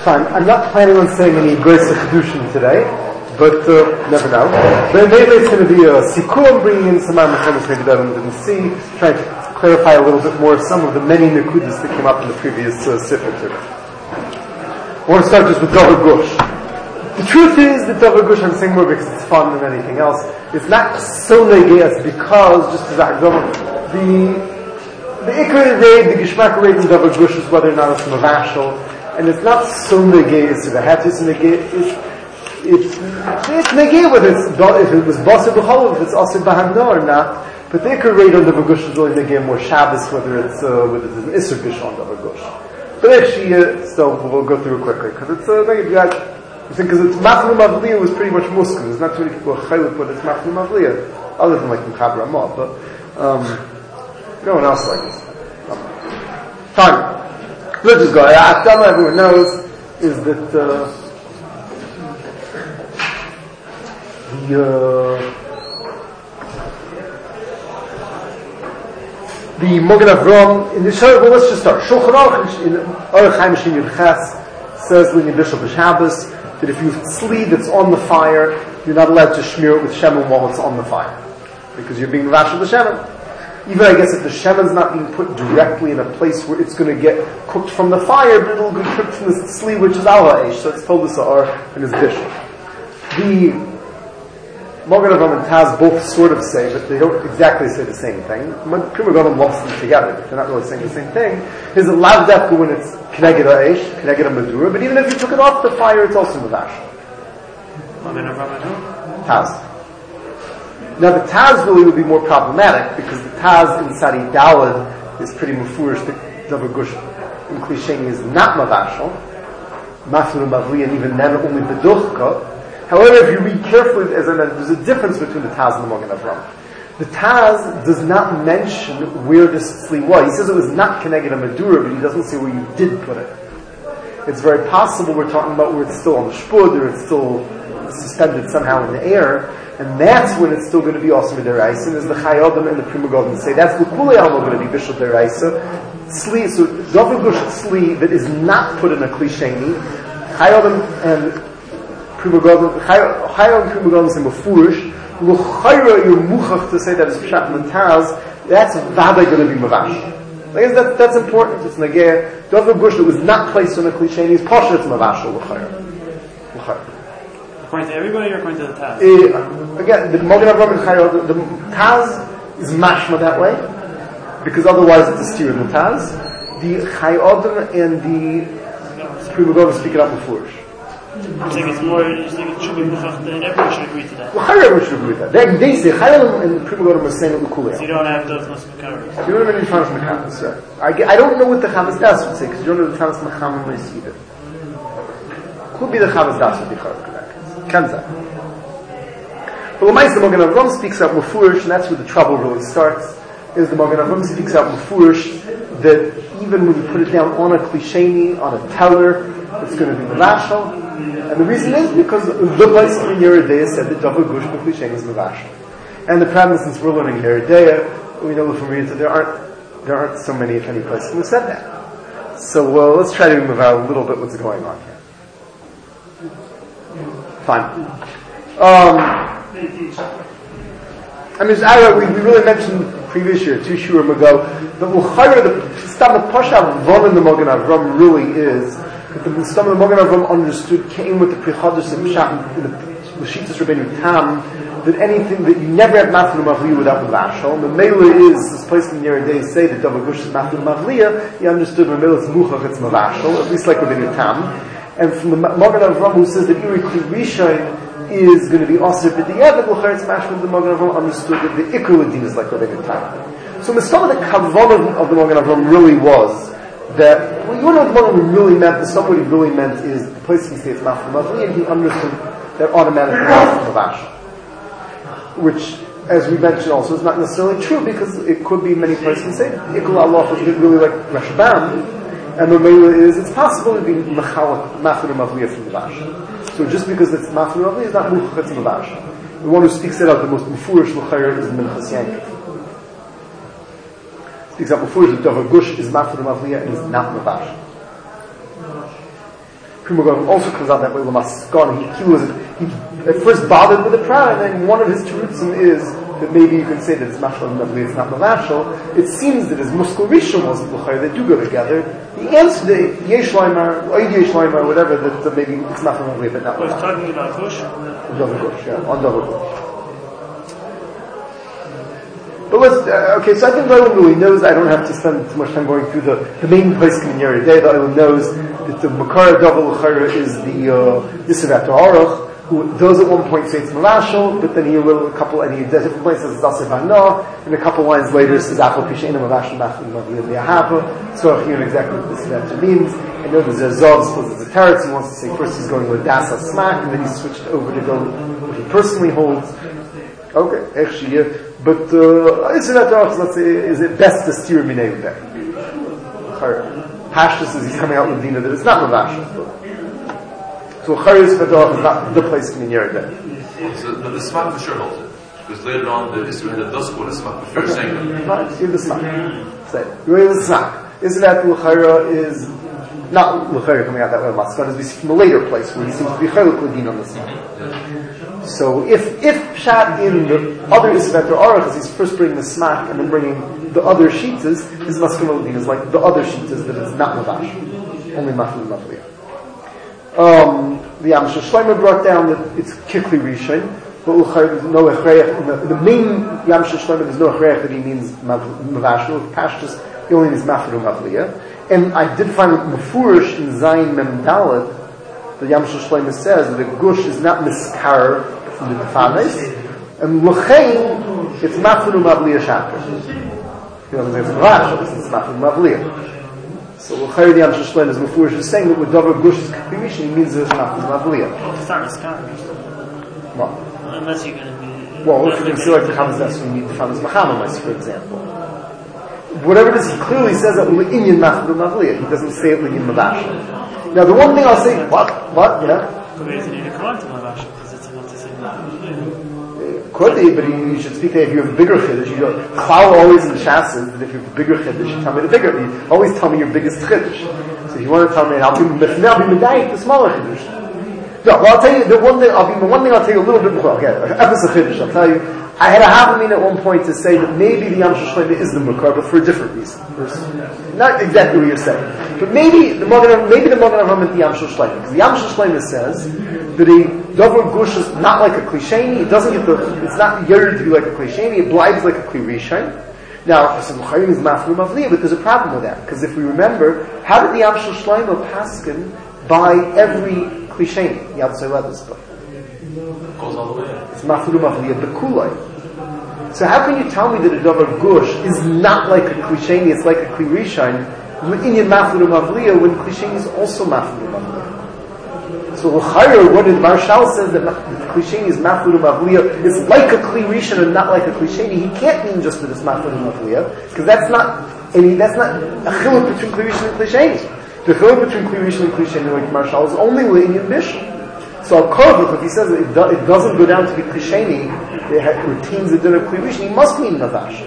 Fine. I'm not planning on saying any Grace Chedushin today, but never know. But maybe it's going to be a Sikur, bringing in some Amachonis maybe that I didn't see, trying to clarify a little bit more some of the many Nekudas that came up in the previous Sifra today. I want to start just with Dover Gush. The truth is that Dover Gush, I'm saying more because it's fun than anything else, it's not so negeas because, just as Akdom, the Ikra raid, the Geshmak raid in Dover Gush is whether or not it's Mavashal, and it's not so negeas to the Hatis negay. It's negay whether if it was Basar B'chol, if it's Asir B'Hamno or not, but the Ikra raid on Dover Gush is really negay more Shabbos, whether it's an Isser Gush on Dover Gush. But actually, still, we'll go through it quickly, because it's because it's Maflu Mavliya was pretty much Muslim. There's not too many people who are Chaylik, but it's Maflu Mavliya, other than like Mechaber Ramah, but no one else like this. Fine. Let's just go. Atama, everyone knows, is that the Mogen Avram in the Shul. Well, let's just start. Shulchan Aruch in Orach Chaim Shin Yud Ches says when you bishul b'Shabbos that if you have tzli that's on the fire, you're not allowed to smear it with shemen while it's on the fire, because you're being mavashel the shemen. Even I guess if the shemen's not being put directly in a place where it's going to get cooked from the fire, but it'll be cooked from the tzli which is ala eish. So it's told us in his bishul. The Mogen Avram and Taz both sort of say, but they don't exactly say the same thing. Prima Godim lumps them together, but they're not really saying the same thing. Is a lav dafka when it's Kneged Aish, Kneged Madura, but even if you took it off the fire, it's also Mavash. Mogen Avram Taz. Now the Taz really would be more problematic, because the Taz in Sadi Dalad is pretty mufurish that Dover Gush in Klisheni is not Mavashal, Maflu Mavli, and even then only Beduchka. However, if you read carefully, as I mentioned, there's a difference between the Taz and the Mogen Avram. The Taz does not mention where this tzli was. He says it was not connected to Madura, but he doesn't say where you did put it. It's very possible we're talking about where it's still on the shpud, or it's still suspended somehow in the air, and that's when it's still going to be also Midaraisa, and as the Chayyim and the Prima Godim say, that's the Kulei Alma going to be Bishul Deraisa. Tzli, so Dover Gush tzli that is not put in a klisheni, Chayyim and Prima Godim, Chayyim and Prima Godim say Mefurish, L'chayra you're muchach to say that it's Pshat and Taz, that's vada going to be Mavash. I guess that's important. It's Nageh. Dover Gush that was not placed on a klisheni is Pasha, it's Mavash, L'chayra. According to everybody or according to the Taz? Again, the Mogen Avram and Chayyim, the Taz is mashma that way, because otherwise it's a steer in the Taz. The Chayyim and the Prima Godim speak it up before. You think it should be muchach, then everyone should agree to that? Well, everyone should agree with that. They say, Chayyim and Prima Godim are saying it l'kulei. So you don't have those Makaras? You don't have any Tanas Mechamas, sir. I don't know what the Chamas Das would say, because you don't know the Tanas Mechamas may see it. Could be the Chamas Das would be correct. Can say. But the Mogen Avram speaks out Mefurish, and that's where the trouble really starts, is the Mogen Avram speaks out Mefurish, that even when you put it down on a klisheni, on a teller, it's going to be Mavashal. And the reason is because the place in Yeridea said that Dover Gush Klisheni is Mavashal. And the problem, since we're learning Yeridea, we know from reading that there aren't so many, if any, places who said that. So let's try to move out a little bit what's going on here. Fine. We really mentioned previous year, 2 shurim ago, that the Stam Pasha Avon in the Mogen Avram really is that the Stam of the Mogen Avram understood came with the Prichadus and Pshat in the Shitas Rabbeinu Tam, that anything that you never have Maflu Mavliya without Mavashal. And the Mela is this place in Yeridei say that Dover Gush is Maflu Mavliya. He understood when Mela is Muchach it's Mavashal, at least like Rabbeinu Tam. And from the Mogen Avram who says that Iri Kli Rishon is going to be Asir B'Diavad, L'chayr Tzmash from the Mogen Avram understood that the Ikar Ladin is like Rabbeinu Tam. So the start of the Kavanah of the Mogen Avram really was that, you know what the Mogen Avram really meant, the what he really meant is the place he states Maflu Mavli, and he understood that automatic Maflu Mavash. Which, as we mentioned also, is not necessarily true, because it could be many places say Ikar Allah is really like Rashbam, and the Mela is, it's possible to be Maflu Mavli from the Vash. So just because it's Maflu Mavli is not Muchach it's Mavash. The one who speaks it out the most Mufurish L'chayr is Minchas Yankiv. Speaks out Mufurish that Dover Gush is Maflu Mavli and is not Mavash. Pri Megadim also comes out that way. He at first bothered with the Prat, and then one of his terutzim is that maybe you can say that it's mashal and it's not mavashal. It seems that his muskul rishon was l'chayr, they do go together. The answer, the yesh laimar, oid yesh laimar, whatever, that maybe it's mashal and but not. We're talking about Gush. On double Gush. But let's, okay, so I think the Olam really knows. I don't have to spend too much time going through the main place in the area today. The Olam knows that the Makar Double L'chayr is the Yisrael Aruch, who those at one point say it's Mavashal, but then he a couple, and he does different places, it's Asif Hana, and a couple lines later says Achal Pisheina Mavashal Machlim Mavli Liahava. So I hear exactly what this Yisrael means. I know there's a Zav, so there's a Teretz, he wants to say first he's going with Dasa Smack, and then he switched over to go what he personally holds. Okay, actually, but Yisrael Aruch, let's say, is it best to steer Minei Udeh? Pashtus says he's coming out with Dina that it's not Mavashal. So Chayyus Fedor is not the place in the Yeredah. So the Smak for sure holds it. Because later on the Israel does quote the Smak for sure saying that. Right, give the Smak. Say it. You read the Smak. Isn't that L'chayra is not L'chayra coming out that way of Maskon, as we see from a later place where he seems to be Chaylik Ladin on the Smak. So if Pshat in the other Isvet or Aruch, as he's first bringing the Smak and then bringing the other Shitas, his Maskon Ladin is like the other Shitas that is not Mavash. Only Mafli Mavliya. The Yamshel Shlomo brought down that it's Kikli Rishon, but there's no Echreyach, in the main Yamshel Shlomo there's no Echreyach that he means Mavashal, Pashtus, he only means Mafru Mavliya. And I did find Mefurish in Zayin Mem Daled, the Yamshel Shlomo says that the Gush is not Miskar from the Tefanes, and L'chein, it's Mafru Mavliya Shaker. You know, it's Mavashal, it's Mafru Mavliya. So L'chayr the Yamshel Shlomo is Mefurish is saying that with Dover Gush is Kipirish, he means there's not Mavliya. It's not Miskar. What? Unless you're going to be... Well, if you can see like the Chamas Nes, we need the Chamas Machamas, for example. Whatever it is, he clearly says that L'inyan Maflu Mavliya. He doesn't say it L'inyan Mavashal. Now the one thing I'll say, what, yeah? Could be to come to Mavashal, because it's enough to say Mavashal. Could be, but you should speak that if you have a bigger chiddush, you go, Chal always in the Shasas, that if you have a bigger chiddush, you tell me the bigger, you always tell me your biggest chiddush. So if you want to tell me, I'll be medayik, the smaller chiddush. No, well I'll tell you, the one thing I'll tell you a little bit more, okay, Ephes chiddush, I'll tell you, I had a Havamina at one point to say that maybe the Yamshel Shlomo is the Makar, but for a different reason. Not exactly what you're saying. But maybe the Magen Avraham is the Yamshel Shlomo, because the Yamshel Shlomo says that a Dover Gush is not like a Klisheni, it doesn't get it's not yearned to be like a Klisheni, it blives like a Kli Rishon. Now, I said, L'chayim is Maflu Mavliya, but there's a problem with that, because if we remember, how did the Yamshel Shlomo paskin by every Klisheni? Yad Zayla this book. Goes all the way. It's Maflu Mavliya Bekulai. So how can you tell me that a Dover Gush is not like a Klisheni, it's like a Kli Rishon, Inyan Maflu Mavliya, when Klisheni is also Maflu Mavliya? So L'chayr, what did Marshal says that Klisheni is Maflu Mavliya, it's like a Kli Rishon and not like a Klisheni, he can't mean just that it's Maflu Mavliya, because that's not a chiluk between Kli Rishon and Klisheni. The chiluk between Kli Rishon and Klisheni, like Marshal, is only L'inyan Bishon. So Al-Korvuk, if he says that it doesn't go down to be Klisheni, it retains the din of Kli Rishon, he must mean Navash.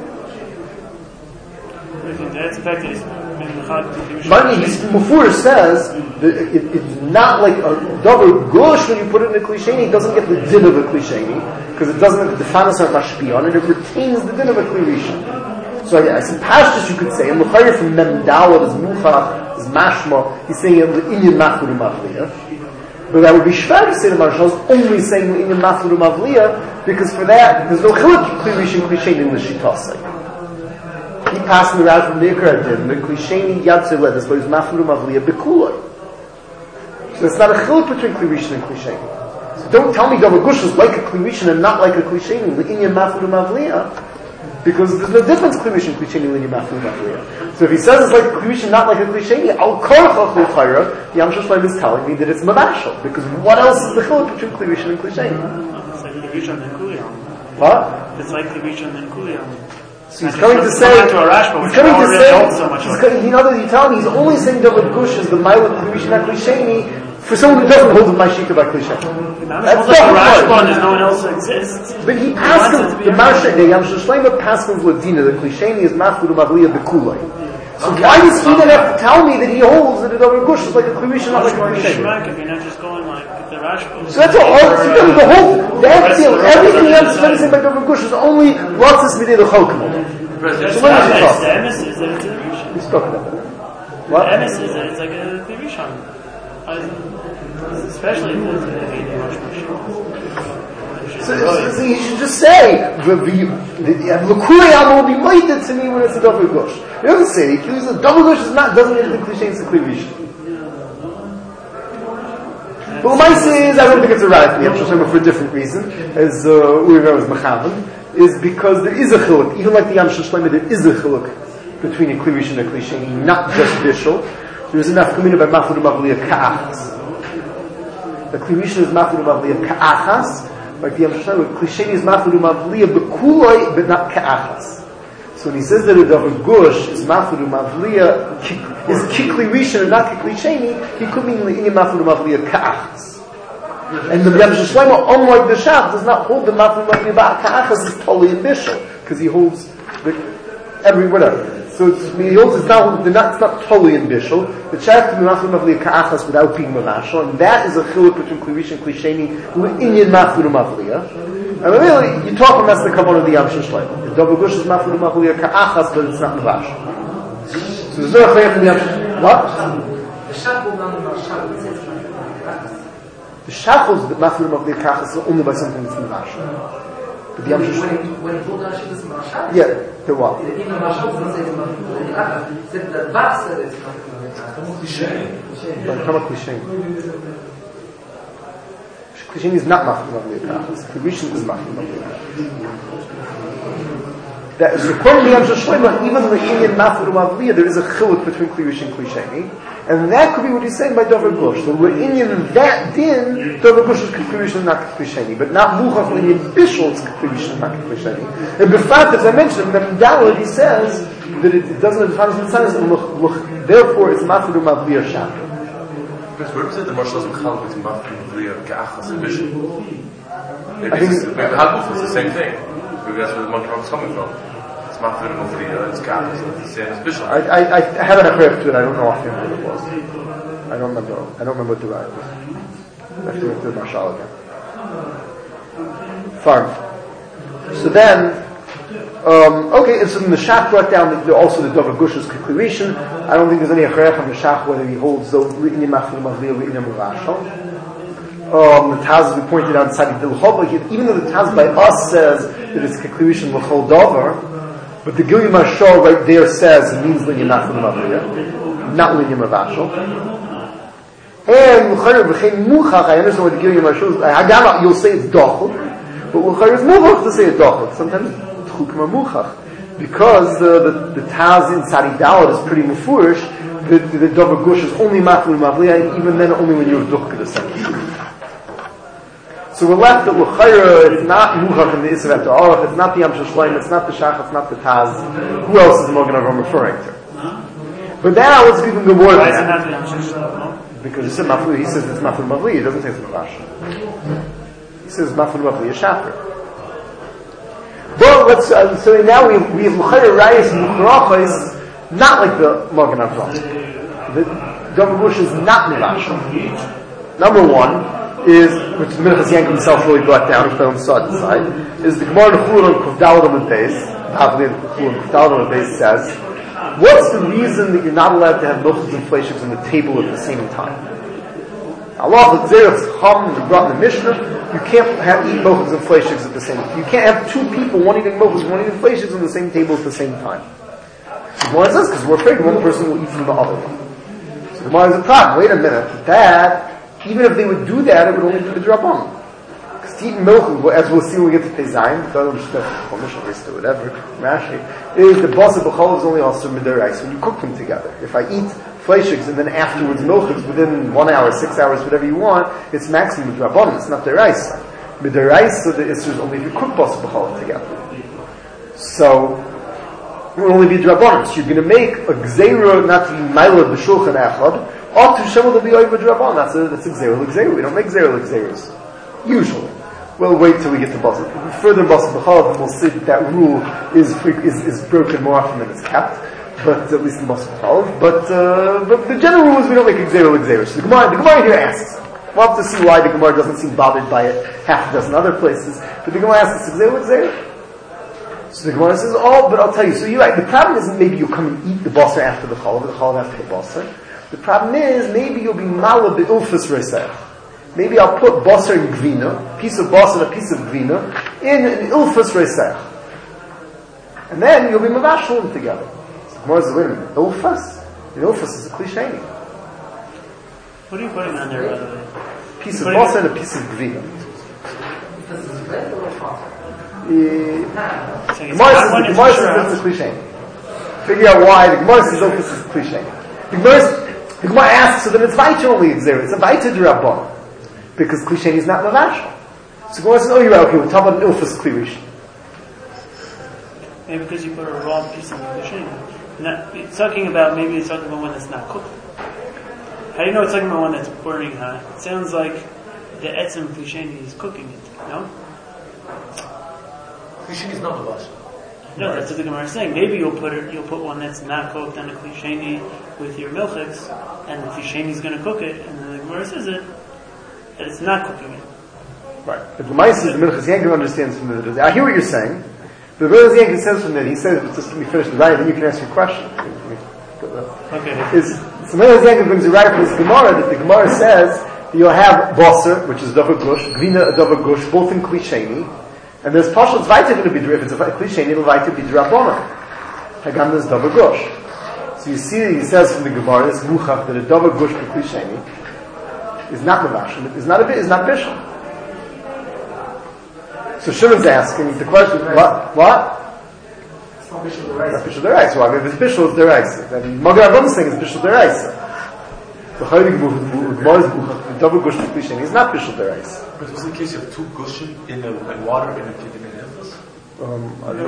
Mufur says that it's not like a double gush when you put it in a Klisheni, it doesn't get the din of a Klisheni, because it doesn't have the defanas or mashpion, and it retains the din of a Kli Rishon. So I said, Pashtus you could say, and L'chayr from Memdalad is Muchach, is Mashma, he's saying it Inyan Maflu Mavliya. But that would be shver to say the Marshal is only saying Inyan Maflu Mavliya, because for that, there's no chiluk Kli Rishon Klisheni in the Shittasei. He passed me around from the Ikar did, the Klisheni Yad Zayla, that's why he's Maflu Mavliya Bekulai. So it's not a chiluk between Kli Rishon and Klisheni. So don't tell me Dover Gush is like a Kli Rishon and not like a Klisheni, the Inyan Maflu Mavliya, because there's no difference Kli Rishon Klisheni and Inyan Maflu Mavliya. So if he says it's like a Kli Rishon, not like a Klisheni, Al Korchach L'chayra, the Yamshel Shlomo is telling me that it's Mavashal, because what else is the chiluk between Kli Rishon and Klisheni? It's like Kli Rishon and Kuliyam. What? It's like Kli Rishon and Kuliyam. So he's coming to say, he's he's only saying David Gush is the Mailat Kli Rishon HaKlisheni for someone who doesn't hold my Shita by Klisheni. That's not Rashba, there's no one else that exists. But he passes the Marsha, the Yamshel Shlomo passes Ladina, the Klisheni is Maflu Mavliya Bekulai. So why does he then have to tell me that he holds that a Dover Gush is like a Klivisha, not like a Klisheni? If you're not just going like the Rashba. So that's all. The whole, everything he understands by Dover Gush is only Latzis Midei the Chokim. So what is it? The emes is that it's a Rishon. He's talking about it. What? The emes is that it's like a Rishon. Especially if it's a Rosh Hashanah. So you should just say, the L'kurei will be mighted to me when it's a Dover Gush. You don't say, the Dover Gush doesn't get the Cliche, it's a Klivish. But what I say is, I don't think it's a right for for a different reason, as Uri was Mechavan, is because there is a chiluk, even like the Yam Shel Shlomo, there is a chiluk between a Klivish and a Cliche, not just Bishul. There is enough community by Mafud Mavliya Ka'achas. The Klivish is Mafud Mavliya Ka'achas, like the Yam Shel Shlomo, Klisheni is Mafud Mavliya Bekuloi, but not Ka'achas. So when he says that a Dover Gush is Mafud Mavliya, is Kikli Rishon and not Kikli Sheni, he could mean in Mafud Mavliya Ka'achas. And the Yam Shel Shlomo, unlike the Shach, does not hold the Mafud Mavliya Ka'achas as totally in Bishul, because he holds every whatever. So he holds it's not totally in Bishul. The Shach can be Mafud Mavliya Ka'achas without being Mavashal, and that is a chiluk between Kli Rishon and Kli Sheni, who are Inyan Mafud Mavliya. And really, you talk about that's the Kabbalah of the Yam Shel Shlomo. The Dover Gush is Mafud Mavliya Ka'achas, but it's not Mavashal. So there's no chayef in the Yam Shel Shlomo. What? The Shach will not Mavashal. The Shachos that Mafud Mavliya Ka'achas are only by something that's Mavashal. But the Yam Shel Shlomo. When he told Rashi this is Mavashal? Yeah, the what? Even Mavashal doesn't say it's Mavashal Ka'achas. He said the Bach said it's Mavashal Ka'achas. But come on, Klisheni. Klisheni is not Mafud Mavliya Ka'achas. Klisheni is Mafud Mavliya Ka'achas. That is according to Yam Shel Shlomo, even the Inyan Mafud Mavliya, there is a chiluk between Klisheni and Klisheni, and that could be what he's saying by Dover Gush. So we're Inyan that din, Dover Gush is Klisheni, not Klisheni, but not Muchach Inyan Bishul is Klisheni, not Klisheni. And before, as I mentioned, in the Daled he says that it doesn't define the sentence, therefore it's Mafud Mavliya Shach. Where was it the Marshal Mechal between Mafud Mavliya Ka'achas and Bishul? Maybe Haguf is the same thing. Maybe that's where the monkey is coming from. It's Mafud Mavliya, it's Ka'achas, it's the same as Bishul. I had a reference to it, I don't know offhand what it was. I don't remember what the right was. I have to go to the Marshal again. Fine. So then, okay, and so then the Shach brought down also the Dover Gush's conclusion. I don't think there's any acharech on the Shach whether he holds the Inyan Mafud Mavliya or Inyan Mavashal. The Taz, we pointed out, Tzadi Dilchova, even though the Taz by us says that it's conclusion l'chol Dover, but the Gilui Mashal right there says it means Inyan Mafud Mavliya, not Inyan Mavashal. And L'chayr Muchach, I understand what the Gilui Mashal is. You'll say it's Dochel, but L'chayr is Muchach to say it's Dochel. Sometimes because the Taz in Tzadi Daled is pretty mufurish, the Dover Gush is only Mafud Mavliya, and even then only when you're Duchka the second. So we're left at L'chayra, it's not Muchach in the Isra after Arach, it's not the Yam Shel Shlomo, it's not the Shach, it's not the Taz. Who else is Mogen Avram referring to? But now let's even go more than that. Because he says it's Mafud Mavliya, he doesn't say it's Mavashal. He says Mafud Mavliya Shacher. Well, so now we have L'chayra Rayas and L'charachos, not like the Mogen Avram. The Dover Gush is not Mavashal. Number one is, which the Minchas Yank himself really brought down, which on the side, is the Gemara Nechulun Kuvdalad on the base, says, what's the reason that you're not allowed to have mochas and fleishiks on the table at the same time? Allah Zerach's Chum is brought in the Mishnah, you can't eat mochas and fleishiks at the same time. You can't have two people, one eating mochas, one eating fleishiks on the same table at the same time. Why is this? Because we're afraid one person will eat from the other one. So the Gemara is a problem. Wait a minute. That, even if they would do that, it would only be the Drabban. Because to eat mochas, as we'll see when we get to Tezayin, whatever, Rashi, is the boss of B'chol is only also Midarais when you cook them together. If I eat fleishiks and then afterwards mochas within 1 hour, 6 hours, whatever you want, it's maximum Drabban, it's not Deraisa. Midaraisa, the Isra is only if you cook boss of B'chol together. So, it will only be Drabban. So you're going to make a Gzeira not to be Maila B'shulchan Echad, or to Shemel to be Oiva Drabban. That's a Gzeira L'Gzeira. We don't make Gzeira L'Gzeiras. Usually. We'll wait till we get to Basar. Further in Basar B'chalav, we'll see that rule is broken more often than it's kept. but at least in Moshe Chalv. But the general rule is we don't make Gzeira. So the Gemara here asks. We'll have to see why the Gemara doesn't seem bothered by it half a dozen other places. But the Gemara asks, Gzeira. So the Gemara says, but I'll tell you. So you're right. The problem isn't maybe you'll come and eat the basar after the chalav after the basar. The problem is maybe you'll be malad be'ilfus reisach. Maybe I'll put basar and gvina, piece of basar and a piece of gvina, in an ilfus reisach. And then you'll be mavashal them together. So the Gemara says, wait a minute, ilfus? An ilfus is a cliche. What are you putting on there, by the way? Piece of basar and a piece of gvina. The Gemara says it's a cliche. Figure out why the Gemara says ilfus is a cliche. The Gemara asks, so then it's Vaita only Gzeira. It's a Vaita D'Rabbanan. Because Klisheni is not Mavashal. So the Gemara says, you're right, okay, we'll talk about an Ilfus Klirish. Maybe because you put a raw piece of Klisheni. Maybe it's talking about one that's not cooked. How do you know it's talking about one that's burning hot? It sounds like the etzem Klisheni is cooking it, no? Klisheni is not Mavashal. No, that's what the Gemara is saying. Maybe you'll put one that's not cooked on a klisheni with your milchiks, and the klisheni is going to cook it, and then the Gemara says that it's not cooking it. Right. But the Ma'is is the Minchas Yankel understands from the. I hear what you're saying. The Minchas Yankel says from that. He says, just let me finish the right, then you can ask your question. Okay. So Minchas Yankel brings a right from this Gemara that the Gemara says that you'll have basar, which is davar gush, gvina davar gush, both in klisheni. And there's partial Zvaita going to be, if it's a cliche, it'll Vaita be D'Rabbanan. Hagam there's Davar Gush. So you see, he says from the Gemara, this Muchach, that a Davar Gush for cliche is not Mavashal, is not Bishul. So Shimon's asking the question, what? It's not Bishul D'Oraisa. Not Bishul D'Oraisa. Well, if it's Bishul, it's D'Oraisa. Then Magen Avraham saying it's Bishul D'Oraisa. The Chayrik Gemara's Muchach, the Davar Gush for cliche is not Bishul D'Oraisa. But was it the case you have two gushim in water and in an ilfus? I don't know.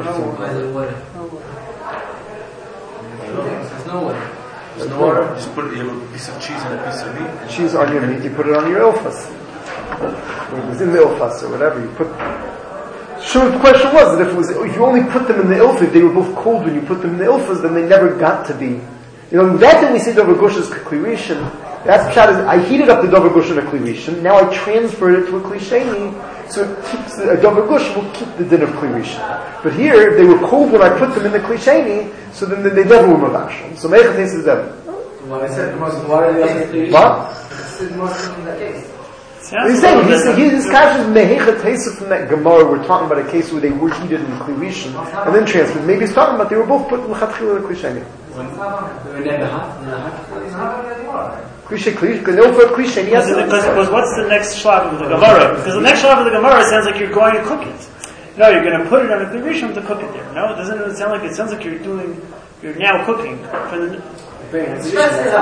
There's no way. There's no water. Just put you have a piece of cheese and a piece of meat. Cheese on your meat, you put it on your ilfas. When it was in the ilfas or whatever, you put. Sure, the question was that if you only put them in the ilfas, they were both cold when you put them in the ilfas, then they never got to be. That thing we say Davar Gush is klirishin. That's pshat is I heated up the Davar Gush in a klirishin. Now I transferred it to a klisheni, so it keeps a Davar Gush will keep the din of klirishin. But here they were cold when I put them in the klisheni, so then they never were mavashal. So Meichat is them. When I said the most water, What? It's the most in that case. He's saying his kasha is Meichat Hesed from that Gemara. We're talking about a case where they were heated in the klirishin and then transferred. Maybe he's talking about they were both put in the chatchila in the klisheni. They were never hot. It's not anymore. Cliche, no for cliche. Yes, because what's the next shlav of the Gemara? Because the next shlav of the Gemara sounds like you're going to cook it. No, you're going to put it on a klirishim to cook it there. No, doesn't it sound like it sounds like you're now cooking for the. You're putting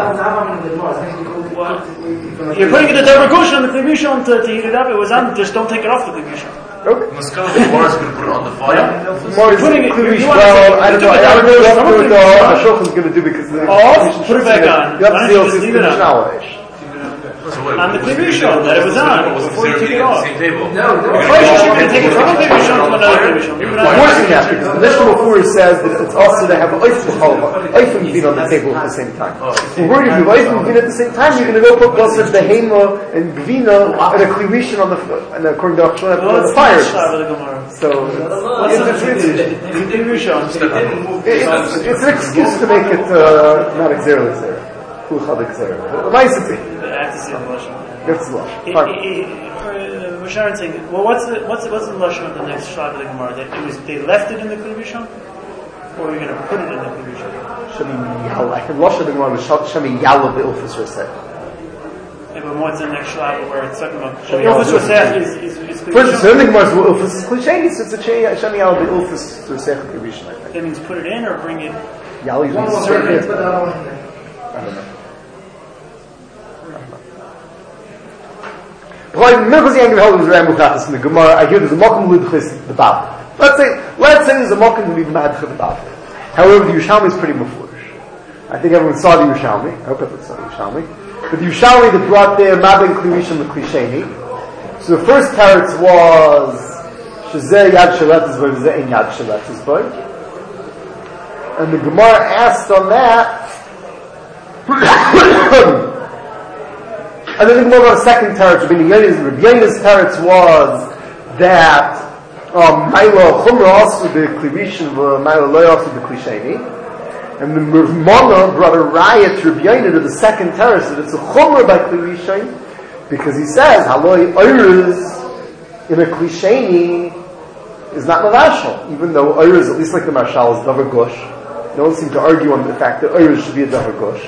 the Davar Gush on the klirishim to heat it up. It was on. Just don't take it off the klirishim. Okay. Muskal, the Gemara is going to put it on the fire. More putting it. Well, I don't know. I don't know what Ashokh is going to do because the put it back on. You have to deal with this nowadays. On the klirishim that it was on before you took it off. Same table. No, First you can take it from a klirishim to another klirishim. Worse than that, because the Mishnah before says that it's also to have Eifim being on the table at the same time. We're worried if you have Eifim being at the same time, you're going to go put Basar, Behema, and Gvina and a klirishim on the and according to Achshon on the fire. So it's an excuse to make it not Xer. I have to see the lashon. That's the lashon. For Sharon saying, well, what's the lashon of the next shot of the Gemara? That they left it in the klirishim, or are you going to put it in the klirishim? Shami Yala. I think lashon of the Gemara was Shami Yala be'ilfus reseh. Yeah, but what's the next shot where it's talking about ilfus reseh is klirishim? First, the Gemara is ilfus is cliche. So it's a Shami Yala be'ilfus reseh klirishim. I think That means put it in or bring it. Yala is serve it. I don't know. But Minchas Yankel held was very muchatas in the Gemara. I hear there's a mokum lidchis the Bab. Let's say there's a mokum to be madcha the Bab. However, the Yerushalmi is pretty mafurish. I think everyone saw the Yerushalmi. I hope everyone saw the Yerushalmi. But the Yerushalmi that brought there Mabin Klirishim the Klisheni. So the first teretz was Shezeh Yad Shaletis Boy, Shezeh Ein Yad Shaletis Boy. And the Gemara asked on that, and then the Gemara on the second teretz, Rabbi Yehuda's teretz was that Maila Chumra also the Klirishin, Maila Loy also the Klisheni. And the Mona brought a riot to Rabbi Yehuda to the second teretz that it's a Chumra by Klirishin, because he says, Haloi Oyruz in a Klisheni is not Mavashal, even though Oyruz, at least like the Marshal, is Davar Gush. No one seemed to argue on the fact that Oyruz should be a Davar Gush.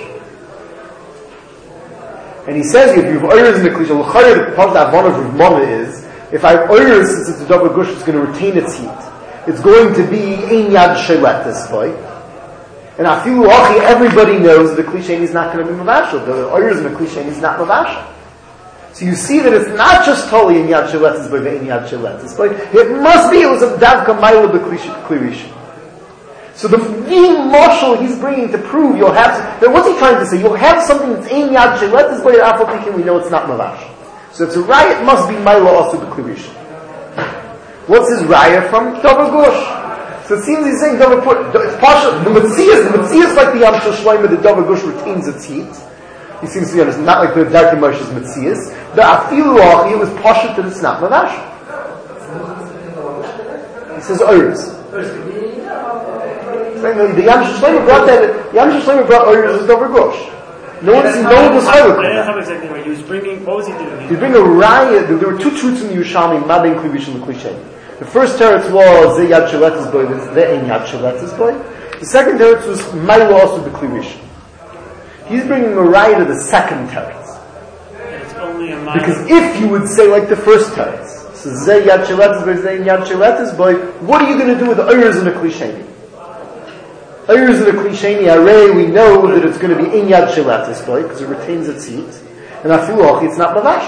And he says, if you have Oyruz in the Klisheni, the part of that one of Rav Mona is, if I have Oyruz, since it's a Davar Gush, it's going to retain its heat. It's going to be Ein Yad Shelet, this boy. And Afilu Achi, everybody knows the Klisheni is not going to be Mavashal. The Oyruz in the Klisheni is not Mavashal. So you see that it's not just totally in Yad Sheletis by in Yad Sheletis, but it must be, it was a Davka Maila B'Klirishin. So the marshal he's bringing to prove you'll have, what's he trying to say? You'll have something that's in Yad Sheletis by Afal Pikin, we know it's not Mavash. So it's a raya, it must be Maila also B'Klirishin. What's his raya from? Davar Gush. So it seems he's saying Davar Put, it's partial, the Metzias like the Yam Shel Shloimeh, the Davar Gush retains its heat. He seems to be understood, not like the Darkei Moshe's Metzias. The Afilu Achi was Pashut that it's not Mavash. He says Oyruz. The Yam Shel Shloimeh brought that. Yam Shel Shloimeh brought Oyruz as Davar Gush. No one was Chaylik. I don't know exactly right. He was bringing. What was he doing? He was bringing a riot. There were two truths in the Yerushalmi, Mabein Klirishin and Klisheni. The first teretz was Ze Yad Sheletis boy, Ze Ein Yad Sheletis boy. The second teretz was Maila also the Klirishin. He's bringing a riot to the second teretz. Because if you would say like the first teretz, so Zeh Yad Sheletis boy, Zeh Yad Sheletis boy, what are you going to do with the Oyruz and the Klisheni? Oyruz and the Klisheni array, we know that it's going to be in Yad Sheletis boy, because it retains its heat, and Afilu Achi, it's not Mavash.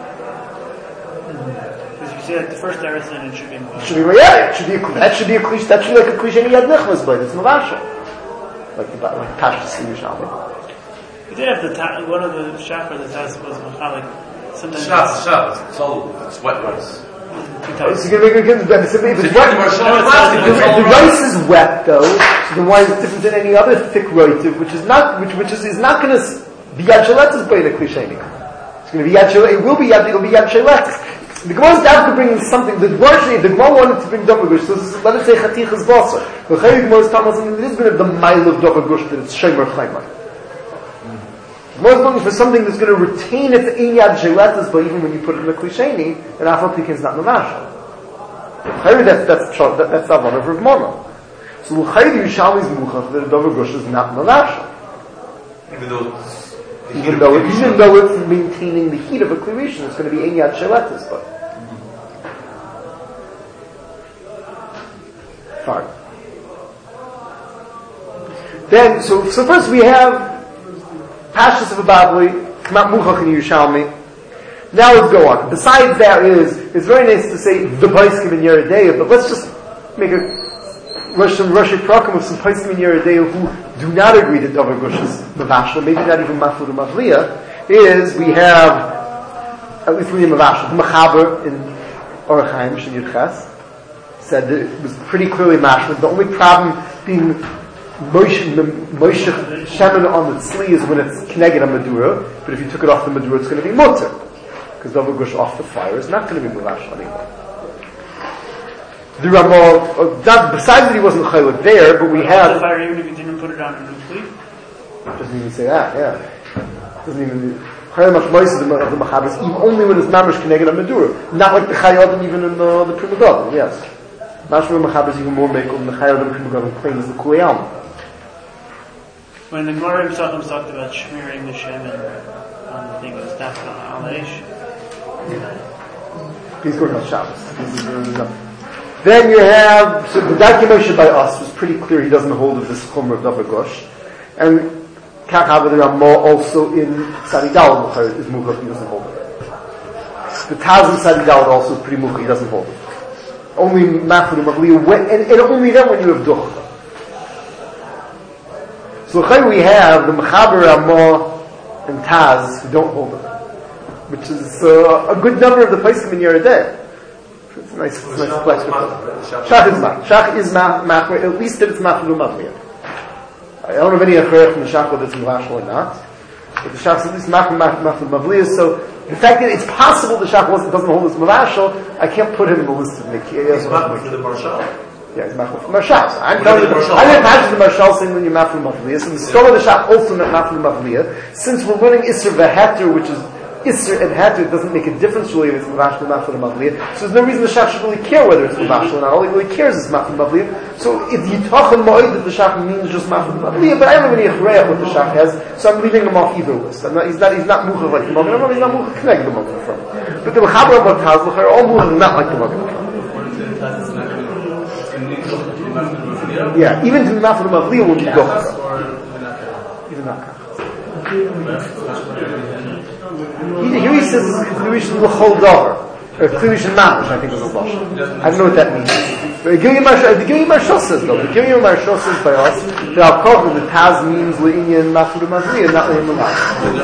Because you say like the first teretz, then it should be Mavash. That should be like a Klisheni Yad Nechmas boy, that's Mavash. Like Pashtus Yerushalmi. We did have one of the shachar that has was Machalik. Sometimes Shabbos. It's all, it's wet rice. So you're going to make a difference. If it's wet, if the rice is wet though, so then why is it different than any other thick roitiv, which is not going to be Yad Sheletis by the Klisheni. It's going to be Yad Sheletis. It'll be Yad Sheletis. The Gemara is after bringing something. The Gemara wanted to bring Davar Gush. So let us say Chatichas Basar. The Gemara is talking about something that is going to have the mile of Davar Gush, that it's Shemer Chaymer. More looking for something that's going to retain its Ein Yad Sheletis, but even when you put it in the Klisheni, and Afal Pikin is not Mavash. That's Avon of Rav Mona. So L'chayr Yerushalmi is Muchach that Davar Gush is not Mavash. Even though it's maintaining the heat of a Klirishin, it's going to be Ein Yad Sheletis, but. Fine. Then, so first we have Pashtus of a Bavli, Kmat Muchach in Yerushalmi. Now let's go on. Besides that it's very nice to say the Paiskim in Yeridea, but let's just make some Rosh Prakim of some Paiskim in Yeridea who do not agree that Davar Gush is Mavashal, maybe not even Mafud or Mavliya, is we have, at least William Mavashal, the Mechaber in Orach Chaim, Shin Yud Ches, said that it was pretty clearly Mashal. The only problem being Moshe Shemen on the tzli is when it's Kneged on Madura, but if you took it off the Madura, it's going to be Mutter. Because Davar Gush off the fire is not going to be Mavash anymore. The Ramah, besides that he wasn't Chaylik there, but we have... the fire even if you didn't put it on a new plea? Doesn't even say that, yeah. Doesn't even... Chaylik Machmois of the Machabas, even only when it's Mamish Kneged on Madura. Not like the Chayodim even in the Pri Megadim, yes. Mashma Machabas even more make the Chayodim Pri Megadim claim as the Kulei Alma. When the Gemara himself talked about smearing the shemen on the thing, it was Dafka Al-Eish. Please go to Shabbos. Then you have, so the Darkei Moshe by us was pretty clear he doesn't hold of this Chumrah of Davar Gush. And Kach Hava the Ramah also in Sadi Dalad is Muchach, he doesn't hold it. The Taz in Sadi Dalad also is pretty Muchach, he doesn't hold it. Only Mafud and only then when you have Duch. So we have the Mechaber Ramah and Taz who don't hold it, which is a good number of the Paiskim in Yeridea. It's a nice flex. Shach is mach. Shach is mach, at least that it's mach l'mavliya. I don't have any achrayach from the shach whether it's mavashal or not. But the shach says this machlim mavliya. So the fact that it's possible the shach doesn't hold this mavashal, I can't put him in the list of mikiyas. It's machlim for the marshal. Yeah, it's machlim for marshal. So I'm telling you, I didn't imagine the marshal saying when you're machlim mavliya. So the scholar of the shach also not machlim mavliya. Since we're learning isser v'heter, which is Isser and Heter, it doesn't make a difference really if it's Mavashal or Machal or Mavliya. So there's no reason the Shach should really care whether it's Mavashal or not. All he really cares is Machal or Mavliya. So it's Yitachon Moed that the Shach means just Machal or Mavliya, but I don't have any Achrayach what the Shach has, so I'm leaving him off either list. He's not Mucha like the Magen Avraham, he's not Mucha Kneg the Magen Avraham. But the Mechaber of Tazlach are all Mucha not like the Magen Avraham. Yeah, even to the Machal or Mavliya will be Dochah. Even not Kach. Here he says Kluishin l'chol davar, or Kluishin mamish, I think is the lashon. I don't know what that means. The Gilui Marshal says though. The Gilui Marshal says by us that Al Kochel the Taz means le'inyan mafur mazliya, not le'inyan mamash.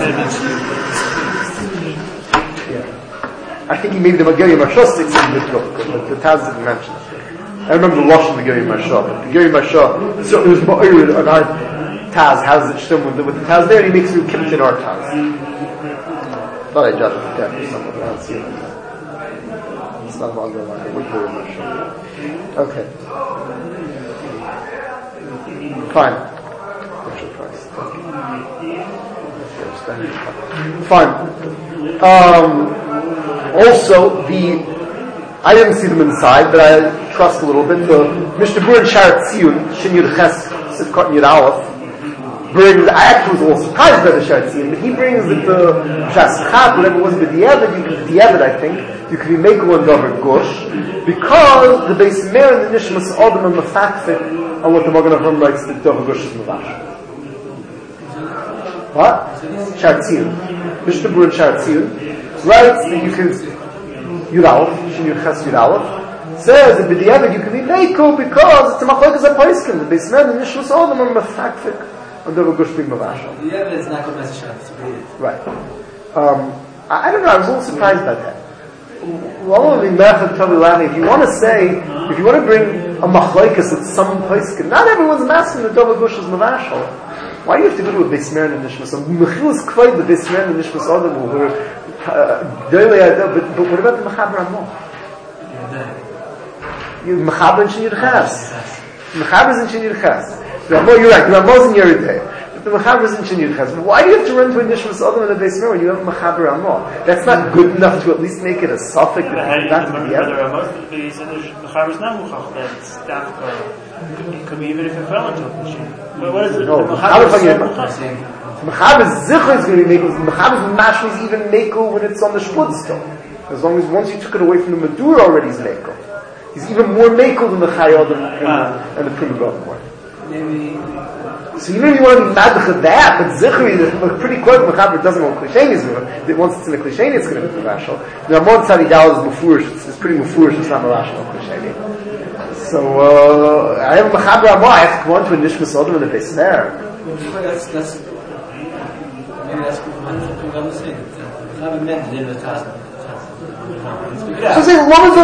Yeah, I think he made the Gilui Marshal sticks in this book, but the Taz didn't mention it. I remember the lashon of the Gilui Marshal. But the Gilui Marshal, so it was ma'ir on our Taz. How does it stem with the Taz there? And he makes it kipped in our Taz. Thought I jotted it down or something, but I don't see it. It's not about going like it. We're very much. Okay. Fine. Fine. Also, I didn't see them inside, but I trust a little bit. The Mishnah Berurah in Sharat Tziyun, Shin Yud Ches, Sivkot Yud Aleph, brings, I actually was a little surprised by the Sharat Tziyun, but he brings that the Shaschat, whatever it was, the Diavad, I think, you could be Mekel and Dover Gush, because the Beis Meir and the Nishmas Odom and Mefakfik on what the Magen Avraham writes that Dover Gush is Mavash. What? Sharat Tziyun. Mishnah Berurah in Sharat Tziyun writes that you could, Yud Aleph, Shin Yud Ches Yud Aleph, says that B'diavad you can be Mekel because it's a Machlokes HaPoskim, the Beis Meir and the Nishmas Odom and Mefakfik. And there were Gush being Mavashal. The evidence is not going to right. I don't know, I was a little surprised by that. If you want to say, if you want to bring a machlaikas at some place, not everyone's masking the Dover Gush is Mavashal. Why do you have to go to a Beis Meir and a Nishmas? Mechilus Kvayt, the Beis Meir and the Nishmas Adam, who were but what about the Mechaber Amor? Mechaber and Shin Yud Ches. Mechaber is in Shin Yud Ches. You're right, the Ramaz in Yerideh. But the Mechaber is in Shin Yud Ches. Why do you have to run to a Nishmas Adam and a Beis Meir when you have Mechaber Amor? That's not good enough to at least make it a suffix that it's not to be the other. He said the Mechaber is not Muchach, that it's Dafka. It could be even if it fell into a Machine. But what is it? No, the Mechaber Mechaber's Zichur is going to be Mekel. Mechaber's Mashal is even Mekel when it's on the Shpud still. As long as once you took it away from the Medur already is Mekel. He's even more Mekel than the Chayod and the Prima Godim one. So you want to be mad at that, but Zichri is pretty close. Mechaber doesn't want Klisheni. Once it's in the Klisheni, it's going to be Mavashal. The Ramon Tzadidal is Mufurish. It's pretty Mufurish. It's not Mavashal or Klisheni. So I have Mechaber Amor. I have to go on to a Nishmas Odom and a Beis Meir. Maybe that's what I'm saying. Mechaber meant to do the task. So say, as long as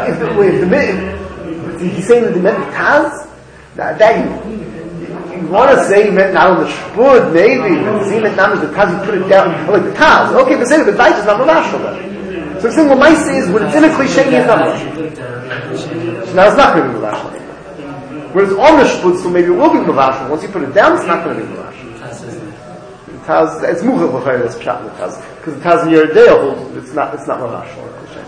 he's saying that they meant the Taz, that you want to say he meant not on the Shpud, maybe, but he meant not on the Taz, you put it down, like the Taz. Okay, but say the Vayt is not Mavashal then. So I'm saying, what my say is, when it's in a Klisheni, it's not Mavashal. So now it's not going to be Mavashal. Whereas on the Shpud, so maybe it will be Mavashal. Once you put it down, it's not going to be Mavashal. Taz, it's Muchach L'chayr, that's Pshat in the Taz. Because the Taz in Yerideh holds, it's not Mavashal or Klisheni.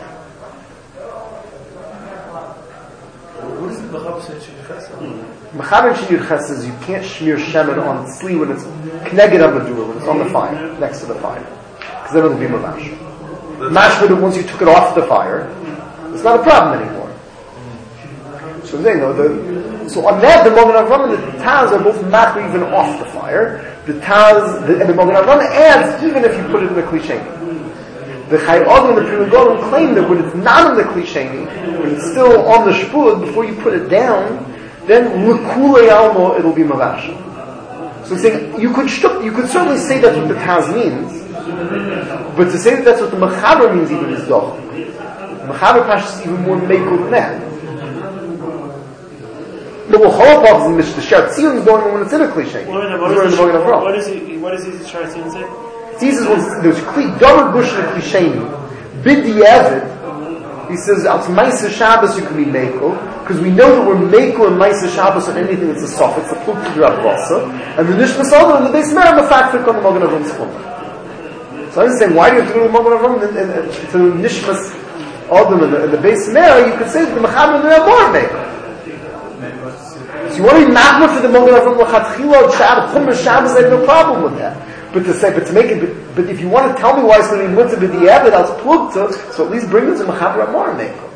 What is the Mechaber saying Shin Yud Ches? Mechaber Shin Yud Ches says you can't smear shemen on tzli when it's kneged on the dur, when it's on the fire, next to the fire. Because then it'll be mamash. Mash would once you took it off the fire, it's not a problem anymore. So they know so on that the Magen Avraham and the Taz are both mach even off the fire. The Taz and the Magen Avraham adds even if you put it in the Klisheni. The Chai Odom and the Prima Godim claim that when it's not in the Klisheni, when it's still on the Shpud, before you put it down, then L'kulei Almo it'll be Mavashal. So saying you could certainly say that's what the Taz means, but to say that that's what the Mechaber means even is doch. The Mechaber Pashas is even more Mekel than that. But the Sharatzion is going when it's in a cliche. What does the Sharatzion say? He says there's double bush and a cliche. Bid the Evid. He says out Maisa Shabbos you can be Mekel, because we know that we're Mekel and Maisa Shabbos on anything that's a suffix, a Pluk to Rav Rasa, and the Nishmas Adam and the Beis Meir the fact that on the Mogen Avram Schum. So I understand why do you have to go to the Mogen Avram to Nishmas Adam and the Beis Meir? You could say that the Mechaber and the Rabbar Mekel. So you want to be magma for the Mogen Avram L'chatchila Shabbos, Chumash Shabbos, I have no problem with that. But to make it, but if you want to tell me why it's going to be mutzah b'di'evet, I'll plugta, so at least bring it to Mechaber Amar Mekel.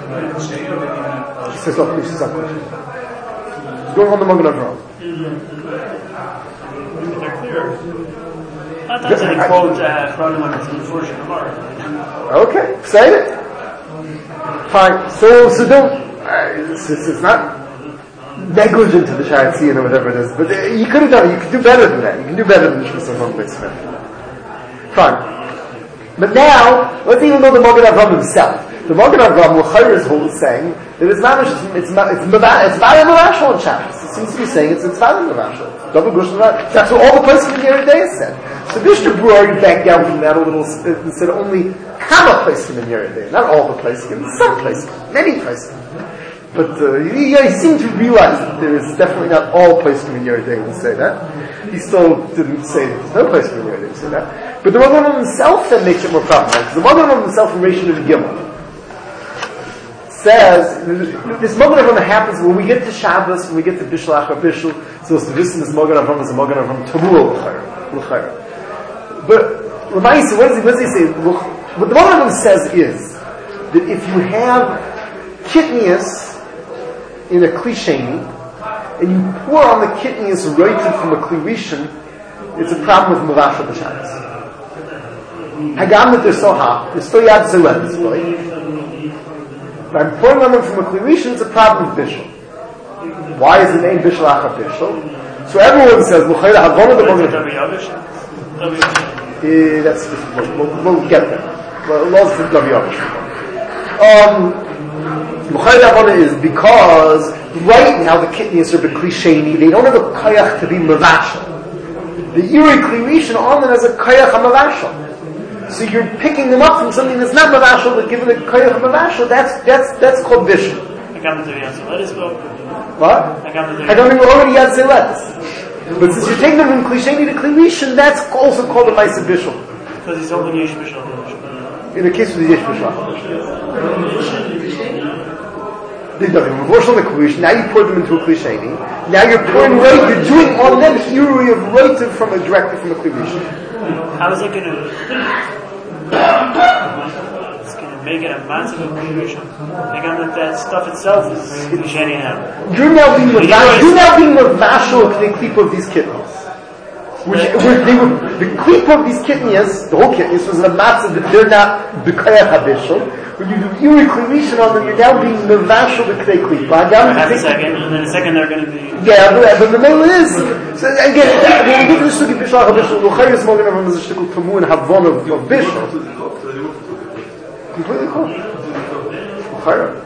He says, oh, this is not good. He's going on the Mogen Avram. They're clear. Not that they quote Chronim when it's in the Forshim Gemara. Okay, say it. Fine. So don't, it's not negligent to the Sharatzion or whatever it is, but you could have done it. You could do better than that. You can do better than Nishmas Avram Beis Meir. Fine. But now, let's even know the Mogen Avram himself. The Mogen Avram, L'chayr is saying that it's Mavashal in Shabbos. It seems to be saying it's Mavashal. Double Gush Mavashal. That's what all the places in the Yeridei said. So Mishnah Brew already backed down from that a little and said only Kama places in Yeridei. Not all the places, some places, many places. But he seemed to realize that there is definitely not all places in Yeridei will say that. He still didn't say that there's no place in Yeridei will say that. But the Mogen Avram himself then makes it more problematic. The Mogen Avram himself in Rishon of Gimel says, this Mogen Avram happens when we get to Shabbos, when we get to Bishul Achar Bishul, so it's to listen this Mogen Avram is a Mogen Avram Tabur L'chayr. But Ramaisa, what does he say? What the Mogen Avram says is that if you have kitnius in a Kli Sheni, and you pour on the kitnius roited from a Kli Rishon, it's a problem with Mavashal B'Shabbos. Hagam that they're so hot, they're still Yad Zelen, right? But I'm pouring on them from a Kli Rishon, it's a problem with Bishul. Why is the name Bishul Achar Bishul? So everyone says, L'chayra Havona the Mogen Avram. That's difficult. We'll get there. Well, lots of Daviyavish. Is because right now the kitnius are b'kli sheni, they don't have a kayach to be mavashal. The iri kli rishon on them as a kayach mavashal. So you're picking them up from something that's not mavashal, but given a kayach mavashal, that's called bishul. What? I don't think we're already yad zelet. But since you're taking them from kli sheni to kli rishon, that's also called a ma'aseh bishul. Because he's only yesh bishul. In the case of the yesh bishul. Now you pour them into a Kli Sheni. Now you're pouring right, you're doing on them theory of roitiv from directly from a Kli Rishon. How is it going to? It's going to make it a massive Kli Rishon. That stuff itself is Kli Sheni now. You're now being mavashal of the klipa of these kittens. The klipa of these kitnias, the whole kitnias, was a matzah that they're not b'kayach habishal. When you do iri klirishan on them, you're now being mavashal b'kei klipa. Half a second, and then a second they're going to be. Yeah, but the mail is. So again, when we get to the sugi bishal habishal, l'chayr is Mogen Avram is a shtikul tamu and havon of bishal. Completely cool. L'chayr.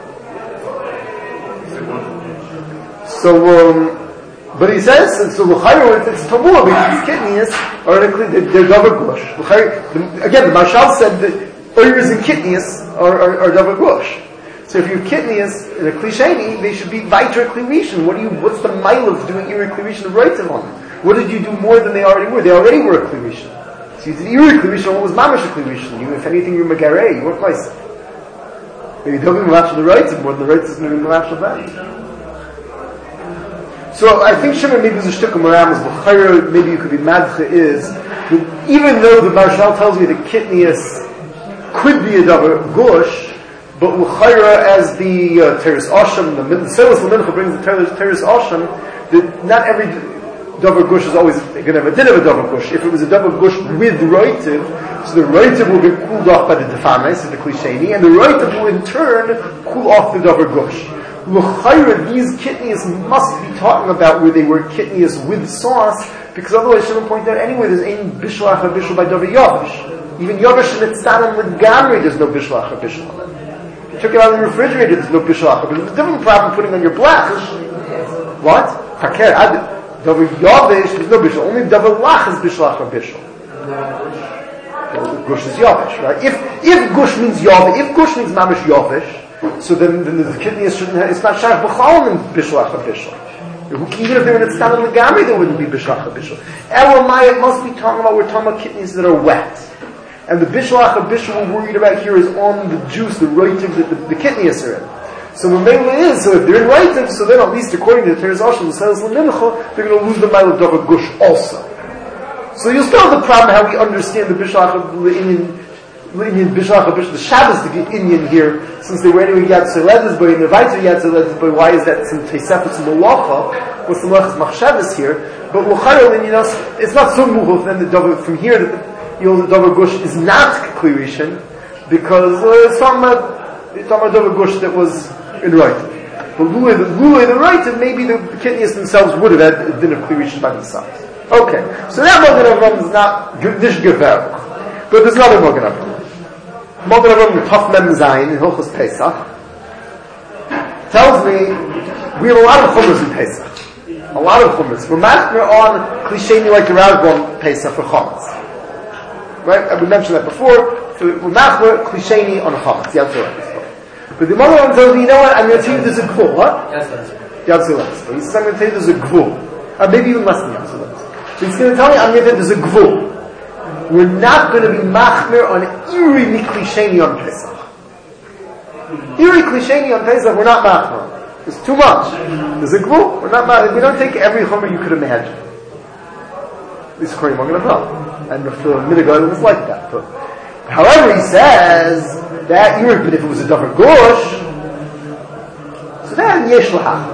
So. But he says, so l'chayr, it's tamur, because these kitnias are they're double gush. Again, the Marshal said that oirs and kitnias are double gush. So if you have kitnias in a Kli Sheni, they should be viter Kli Rishon. What's the mile of doing iri Kli Rishon of roitiv on them? What did you do more than they already were? They already were a Kli Rishon. So you did iri Kli Rishon, what was mamash a Kli Rishon? If anything, you're megarei, you weren't nice. Maybe don't be mamash the roitiv more than the roitiv is going to be mamash of that. So I think Shimon maybe there's a shtick of Maramas, but maybe you could be madcha is that even though the Marshal tells you that kitnius could be a davar gush, but l'chayra as the teres osham, the Selas L'mincha brings the teres osham, that not every davar gush is always going to have a din of a davar gush. If it was a davar gush with roitiv, so the roitiv will get cooled off by the defames, the Kli Sheni, and the roitiv will in turn cool off the davar gush. L'chayra, these kitnias must be talking about where they were kitnias with sauce, because otherwise Shimon pointed out anyway, there's ain't bishul achar bishul by davar yavish. Even yavish and etzadim with gamri, there's no bishul achar bishul on it. If you took it out of the refrigerator, there's no bishul achar. But it's a different problem putting on your blach. What? Haker, Davar Yavish, there's no Bishul. Only Davar Lach is Bishul Achar Bishul. Gush is Yavish, right? If Gush means Yavish, if Gush means Mamish Yavish, so then the kidney shouldn't have, it's not Shach B'chal in Bishul Achar Bishul. Even if they were in Tztam and Legami, there wouldn't be Bishul Achar Bishul. Elamai, it must be talking about, we're talking about kidneys that are wet. And the Bishul Achar Bishul we're worried about here is on the juice, the roitiv that the kidneys are in. So the Mela is, so if they're in roitiv, so then at least according to the Teres Oshel, the Seles L'Mincha, they're going to lose the Mile of Davar Gush also. So you'll still have the problem how we understand the Bishul Achar Bishul Achar Bishul, the Shabbos, the Indian here, since they were anyway Yad Soledis, but in the Vaiter Yad Soledis, but why is that some Tesefetz Melacha? What's the Melachas Machshavas here? But L'chayel, you know, it's not so muhuf then the Davar, from here, the Davar Gush is not Klirishin, because it's talking about Davar Gush that was in Roitiv. But Lulay the Roitiv, maybe the kidneys themselves would have had been a Klirishin by themselves. Okay, so that Magen Avram is not Dish Gever, but there's another Magen Avram. Magen Avram, the Taf Mem Zayin in Hilchos Pesach, tells me we have a lot of chumras in Pesach. A lot of chumras. We're machmer on Klisheni like the Rambam Pesach for chametz. Right? We mentioned that before. So we're machmer Klisheni on chametz. But the Magen Avram tells me, you know what? I'm going to tell you there's a gvul. What? Yad Soledis. He says I'm going to tell you there's a gvul. Maybe even less than Yad Soledis. So he's going to tell me I'm going to tell you there's a gvul. We're not going to be machmer on Iri Klisheni on Pesach. Iri Klisheni on Pesach, we're not machmer. It's too much. There's a gvul. We're not machmer. We don't take every chomer you could imagine. At least according to Magen Avram. And for a minute ago it was like that. But, however, he says that Iri, but if it was a Davar Gush, so then Yesh L'Hach.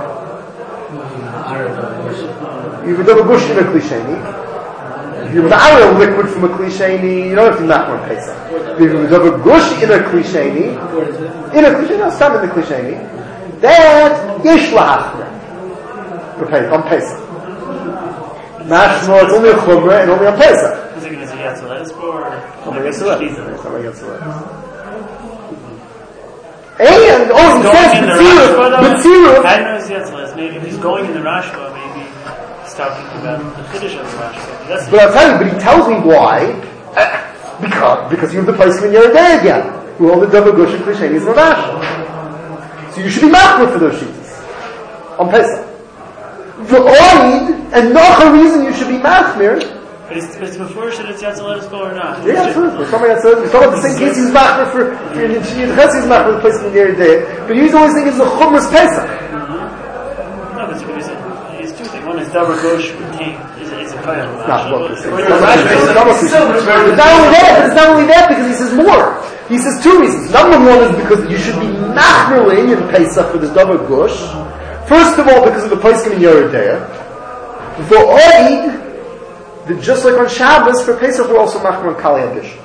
You have a Davar Gush in a Klisheni. If you have a liquid from a Klisheni, you don't have to machmer on Pesach. If you have a Gush in a Klisheni, no, some in the Klisheni, that Yesh L'Hachmer. On Pesach. Mashmo, it's only a Chumrah and only on Pesach. Is it going to say Yad Soledis or? Somebody Yad Soledis. And, he says, B'tziruf. I know it's Yad Soledis. Maybe if he's going in the Rashba, maybe he's talking about the Chiddush of the Rashba. But I'll tell you, but he tells me why. Because you have the place when you're there again. Who all the Davar Gush and Klisheni is Navash. So you should be machmer for those sheets. On Pesach. The oid, and not a reason you should be machmer. But it's before should it's Yad Soledis or not? Yeah, absolutely. We're talking about the same case he's machmer for Shinyan Ches, he's machmer for the place when you're there. But he's always thinking it's the Chumras Pesach. No, but it's two things. One is Davar Gush retained. It's a kayam. It's not only that, because he says more. He says two reasons. Number one is because you should be machmerling in Pesach for this Davar Gush. First of all, because of the place in Yeridea. The oid, that just like on Shabbos, for Pesach we're also machmer on Kali Abish.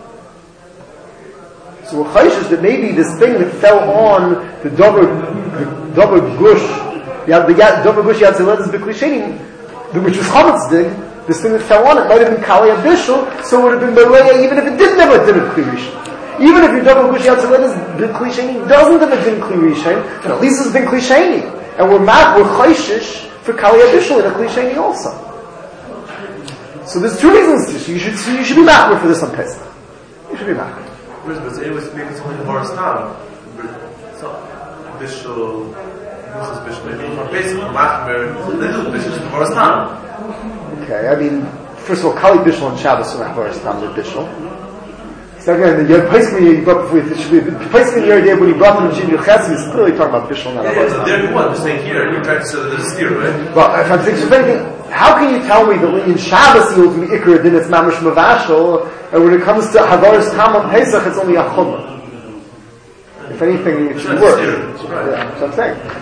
So we're chayshish that maybe this thing that fell on the Davar Gush, the Davar Gush Yad Soledis B'Klisheni, which was Chametzdin, this thing that fell on it might have been Kali Abishal, so it would have been Bereya even if it didn't have a din of Klirishin. Even if your Davar Gush Yad Soledis B'Klisheni doesn't have a din Klirishin, then at least it's been Klisheni. And we're chayshish for Kali Abishal in a Klisheni also. So there's two reasons to this. You should be machmer for this on Pesach. You should be machmer. But it was because only the Boris Tam. So, Bishul, Bishul, basically, machmer, little Bishul, the Boris Tam. Okay, I mean, first of all, Kali Bishul and Shabbos are not Boris Tam, they're Bishul. Second, the placement he brought before, the placement here when he brought them to Shinyan Ches, he's clearly talking about Bishul, not Boris Tam. They're the one, they're saying here, you're trying to say that there's a steer, right? Well, if I'm thinking, how can you tell me that in Shabbos he will be Iker, then it's Mamish Mavashal, and when it comes to Havaris Tam on Pesach, it's only a Chumrah? If anything, it should work. Yeah, that's what I'm saying.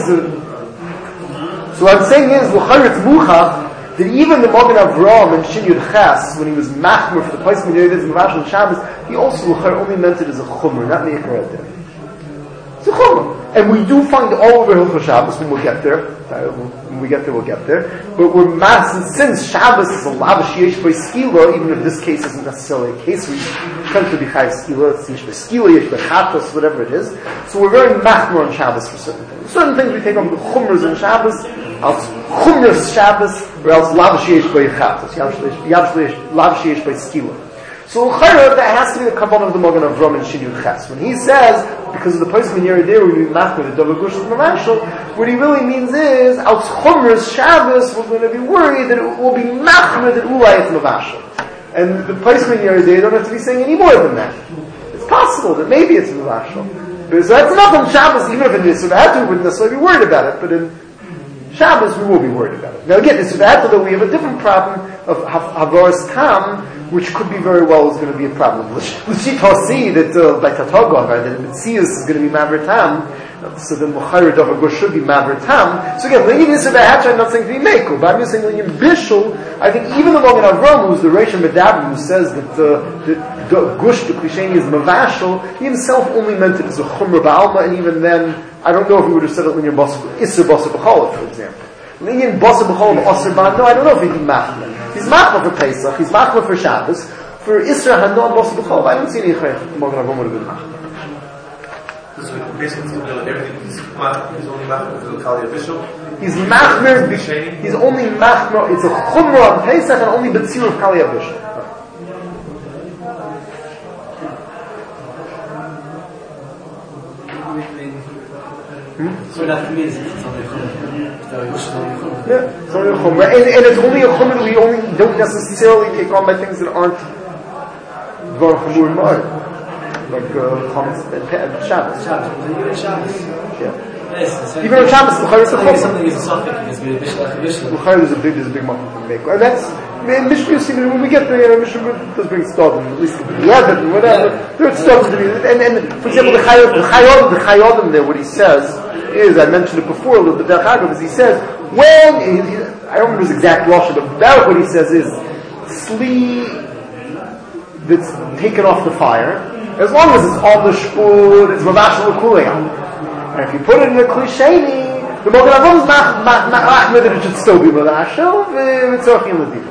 So what I'm saying is, L'charetz Muchach, that even the Magen Avram and Shin Yud Ches, when he was machmer for the place when he did Mavash on Shabbos, he also only meant it as a chumrah, not the Ikar Adin. It's a chumrah. And we do find all over Hilchos Shabbos when we'll get there. When we get there, we'll get there. But we're since Shabbos is a lavish yesh by skila, even if this case isn't necessarily a case, we tend to be chayav skila, it's yesh by skila, yesh by chatos, whatever it is. So we're very machmer on Shabbos for certain things. Certain things we take on the chumras on Shabbos, als Chumras Shabbos, or else Lav Sheyesh by Chatos, Lav Sheyesh by Skila. So L'chayra, that has to be the Kabbalah of the Magen Avram and Shin Yud Ches. When he says, because of the person in Yerideh, we be machmir, the Dover Gush is Mamashal, what he really means is, als Chumras Shabbos, we're going to be worried that it will be machmir, that Ulay is Mamashal. And the placement here is they don't have to be saying any more than that. It's possible that maybe it's Mavashal. So that's enough on Shabbos, even if it is Sivahatu, we wouldn't necessarily be worried about it, but in Shabbos we will be worried about it. Now again, in Sivahatu though, we have a different problem of Havaras Tam, which could be very well is going to be a problem. L'shit Hasi, that by Tatogov, that Mitzias is going to be Maver Tam, so then L'chayra Dover Gush should be Maver Tam. So again, Linyan Yisavah I'm not saying to be Meku, but I'm just saying Linyan Bishul, I think even the Magen Avram, who's the Reish Medabim, who says that the Gush, the Klisheni is Mavashal, he himself only meant it as a Chumra Ba'alma, and even then, I don't know if he would have said it Linyan Isser Basa B'cholov, for example. Linyan Basa B'cholov, Osir Ban, no, I don't know if he'd be Machma. He's Machma for Pesach, he's Machma for Shabbos, for Isra Hanon Basa B'cholov, I don't see any Chayef Magen Avram would have been Machma. Basically, everything he's only machmer for the Kali official. He's machmer. He's only machmer. It's a chumrah on Pesach and only betzir of Kali official. So that means it's only chumrah. Yeah, it's only a chumrah, and it's only a chumrah that we only don't necessarily take on by things that aren't dvar chamur ma'od. Like Chametz and Shabbos. Even Shabbos. Yeah. Yes, even on Shabbos, L'chayra is a chumrah. Something is a suffix, because we have Bishla. L'chayra is a big makom to make, and that's Mishra. When we get there, Mishra does bring Stodim, at least the Yavit and whatever. There are Stodim to be, and for example, the Chayodim there, what he says is, I mentioned it before a little bit. Because he says when I don't remember his exact lashon, but about what he says is sli that's taken off the fire. As long as it's on the shpur, it's mavashal l'kuleyam. And if you put it in a klisheni, the Magen Avram is machmir that it should still be mavashal, v'tzorchim l'din.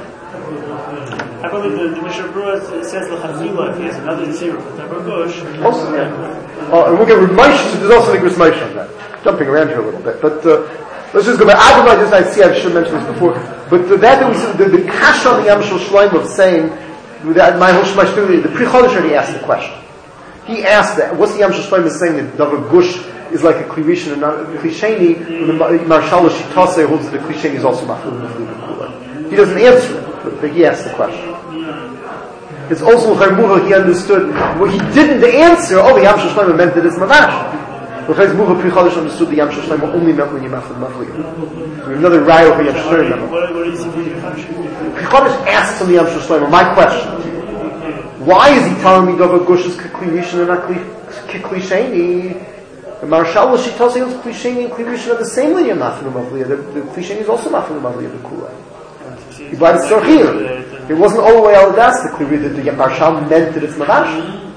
I believe the Mishnah Berurah says l'chazila if he has another tzira with Dover Gush. Also, yeah. And we'll get Rishmaish, there's also like Rishmaish on that. Jumping around here a little bit, but let's just go back. I should mention this before, but that we see the kasha on the Yam Shel Shloim of saying that my Hoshmash, the Pri Chodesh already asked the question. He asked that, what's the Yam Shel Shloim is saying that Dover Gush is like a Klivishin and not a Klisheni, the Marshal Shitase holds that the Klisheni is also Machul Mechul. He doesn't answer it, but he asked the question. It's also L'chayr he understood, what he didn't answer, the Yam Shel Shloim meant that it's Mavash. L'chayr Mucha Pri Chodesh understood the Yam Shel Shloim only meant when you mafed Mavli. We have another raya for Yam Shel Shloim. What is he doing? Pri Chodesh asks on the Yam Shel Shloim, my question, why is he telling me Dover Gush is Kikli and not Kikli? The Marshal Shitase holds Kli and Kli are the same linear mafed Mavli. The Kli is also mafed Mavli of the Kula. He brought it Sorchir. It wasn't all the way elastically that the Marshal meant that it's Mavash.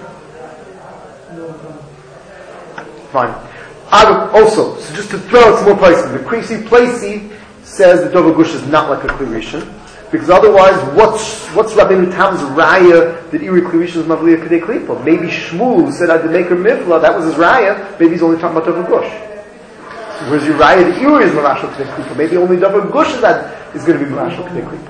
Fine. Also, so just to throw out some more places, the Krisi Placey says that Dover Gush is not like a Klirishan, because otherwise, what's Rabbeinu Tam's raya that Iri Klirishan is Mavliya Kedei Klipa? Maybe Shmuel said I did make her mifla, that was his raya, maybe he's only talking about Dover Gush. Whereas your raya that Iri is Mavashal Kedei Klipa, maybe only Dover Gush is going to be Mavashal Kedei Klipa.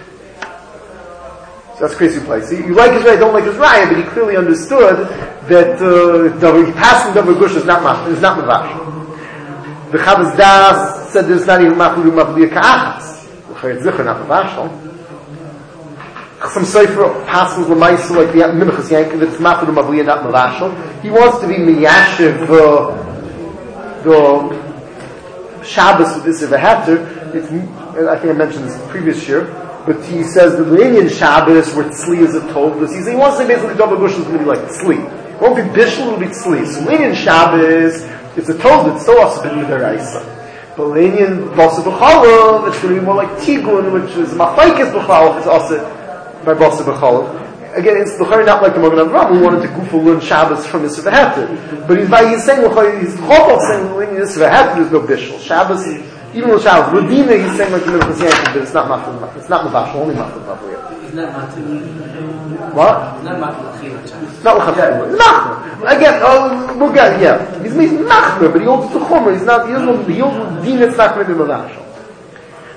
So that's crazy place. You like his raya, don't like his raya, but he clearly understood that passing Dover Gush is not Mavash. The Chavaz Das said there's not even Mavliya Ka'achas. L'chayr Zichar not Mavashal. Some Sefer passes L'maisa like the Minchas Yankin that it's Mavliya not Mavashal. He wants to be Miyashiv the Shabbos with this Heter. I think I mentioned this previous year. But he says the Linyan Shabbos where Tzli is a Tov. He wants to say basically Dover Gush is going to be like Tzli. It won't be Bishul, it'll be Tzli. So Linyan Shabbos, it's a Tov, it's still also been Midaraisa. But Linyan Basa B'chalav, it's going to be more like Tigun, which is Machaikis B'chalav, it's also by Basa B'chalav. Again, it's not like the Magen Avram who wanted to goof a learn Shabbos from Yisra Heter. But he's saying, he's Chopal saying Linyan Yisra Heter, there's no Bishul. Shabbos, even with Shabbos, Radina, he's saying like the Minchas Yankin, but it's not Mafil, it's not Mavash, only Mafil Mavliya. It's not Mafil. What? It's not Mafil Achil. It's not L'chachil. Machmer. Again, we'll get, yeah. He's Machmer, but he holds the Chomer, he holds Din, it's not going to be Mavash.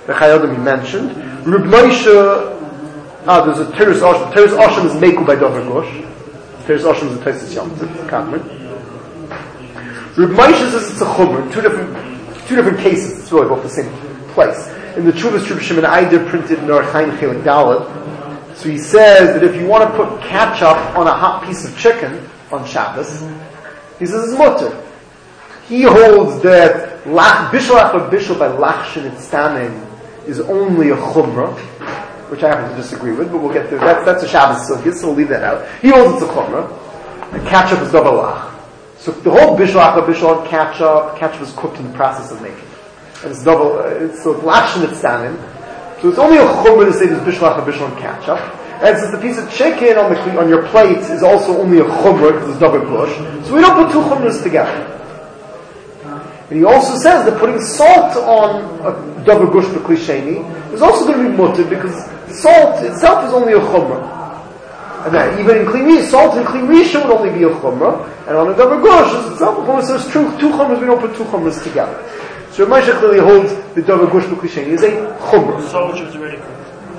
the Chayodim he mentioned. Reb Moshe, there's a Teres Oshem. Teres Oshem is Meku by Dover Gush. Teres Oshem is a Tesis Yom Kadmon. Reb Moshe says it's a Chumrah, two different cases. It's really both the same place. In the Chuvas Reb Shimon Eider printed in Orchaim Chelik Daled. So he says that if you want to put ketchup on a hot piece of chicken on Shabbos, he says it's mutter. He holds that bishul achar bishul by lachshin and stanin is only a chumrah, which I happen to disagree with, but we'll get there. That's a Shabbos sugya, so we'll leave that out. He holds it's a chumrah. And ketchup is double lach. So the whole bishul achar bishul on ketchup is cooked in the process of making. And it's double, so it's lachshin and stanin. So it's only a chumrah to say there's bishul achar bishul on ketchup. And since the piece of chicken on your plate is also only a chumrah because it's double gush, so we don't put two chumras together. And he also says that putting salt on a double gush b'kli sheni is also going to be mutter because salt itself is only a chumrah. And that even in kli salt in kli risha would only be a chumrah, and on a double gush it's itself a chumrah. So it's true, two chumras, we don't put two chumras together. So Moshe clearly holds the double gush b'kli sheni is a chumrah. Salt which was already cooked.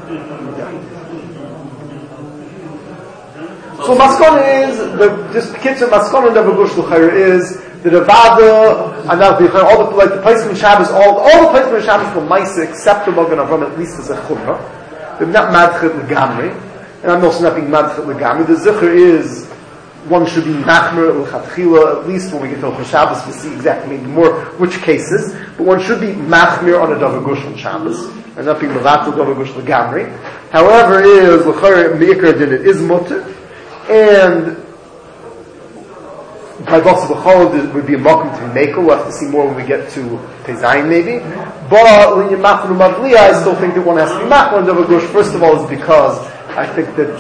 So maskana is this kitzur maskana and double gush l'chayr is the Avada and now all the like the Pesach Shabbos all the Pesach Shabbos for Maisa except the Magen Avram at least as a chumrah. They're not madchet legamri, and I'm also not being madchet legamri. The zikr is one should be nachmer l'chatchila at least when we get to Shabbos we see exactly maybe more which cases, but one should be machmir on a double gush on Shabbos and not being mevatel double gush legamri. However, is l'chayr meikar din it is mutter. And by Basa B'chol, there would be a makom to be makel. We'll have to see more when we get to Tezayin maybe. But when you're machnu mavliya, I still think that one has to be machnu on double gush. First of all, is because I think that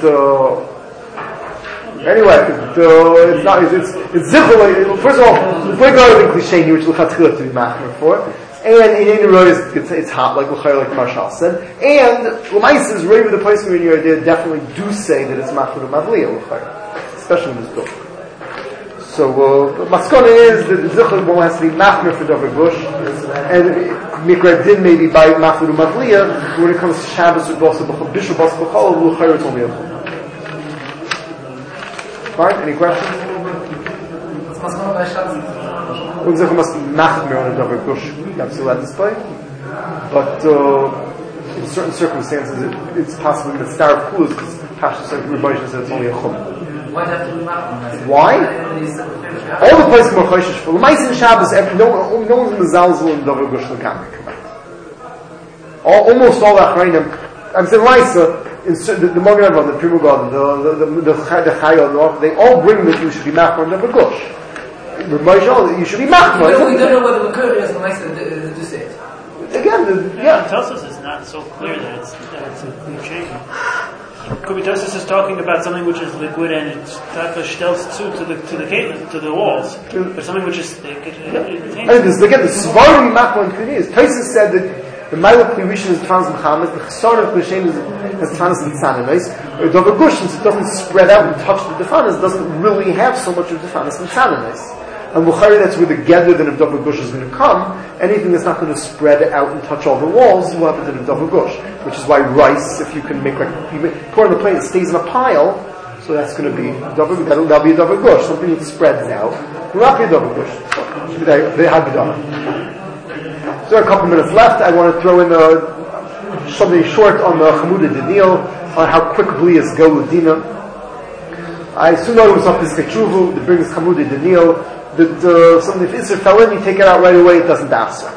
it's not. It's zichur. First of all, we're going to be cliche here, which l'chatchila to be machnu for. And in any road, it's hot, like Marshal said. And L'mais is right with the place where you definitely do say that it's Machmud Mavliya, especially in this book. So, Maskana is that the Zichur one has to be Machmir for Dover Gush, and Mikra Din maybe by Machmud Mavliya, when it comes to Shabbos or Bishul Basa B'chol, L'chayr it's only a Chum. Fine, any questions? Maskana by Shabbos. Unzich must be machmir on a double gush. That's still at display. But in certain circumstances, it's possible that star of cool is because Pasha said says it's only a chum. Why have to be machmir? Why? All the places are choishish for L'mais and Shabbos. No one's in the zalzul and double gush l'kamik. Almost all the achrayim. I'm saying L'maisa. The Magen Avram, the Primo Garden, the Chayot, they all bring that you should be machmir on double gush. You should be machmir. We don't know whether the Kurd is nice to say it. Again, Tosos is not so clear that it's a cliche. Kubitosis is talking about something which is liquid and it's stelz to the walls, but something which is thick. Again, the svarim machmir and kli is. Tosos said that the Ma'ila Kli-Rishon is Tfanas Mechamas, the Chesar of Kli-Shem is Tfanas Mitzaneves, or Dover Gush, since it doesn't spread out and touch the Defanas, doesn't really have so much of Defanas Mitzaneves. And Bukhari, that's where the gather that of Dover Gush is going to come. Anything that's not going to spread out and touch all the walls will happen to the Dover Gush. Which is why rice, if you can make pour on the plate, it stays in a pile, so that's going to be that'll be a Dover Gush. Something that spreads out will not be a Dover Gush. They have it done. There are a couple minutes left. I want to throw in something short on the Chamuda Daniel, on how quick Blias go with Dina. I assume it was off this Kechuvu that brings Chamuda Daniel, that something if Isser fell in, you take it out right away, it doesn't answer.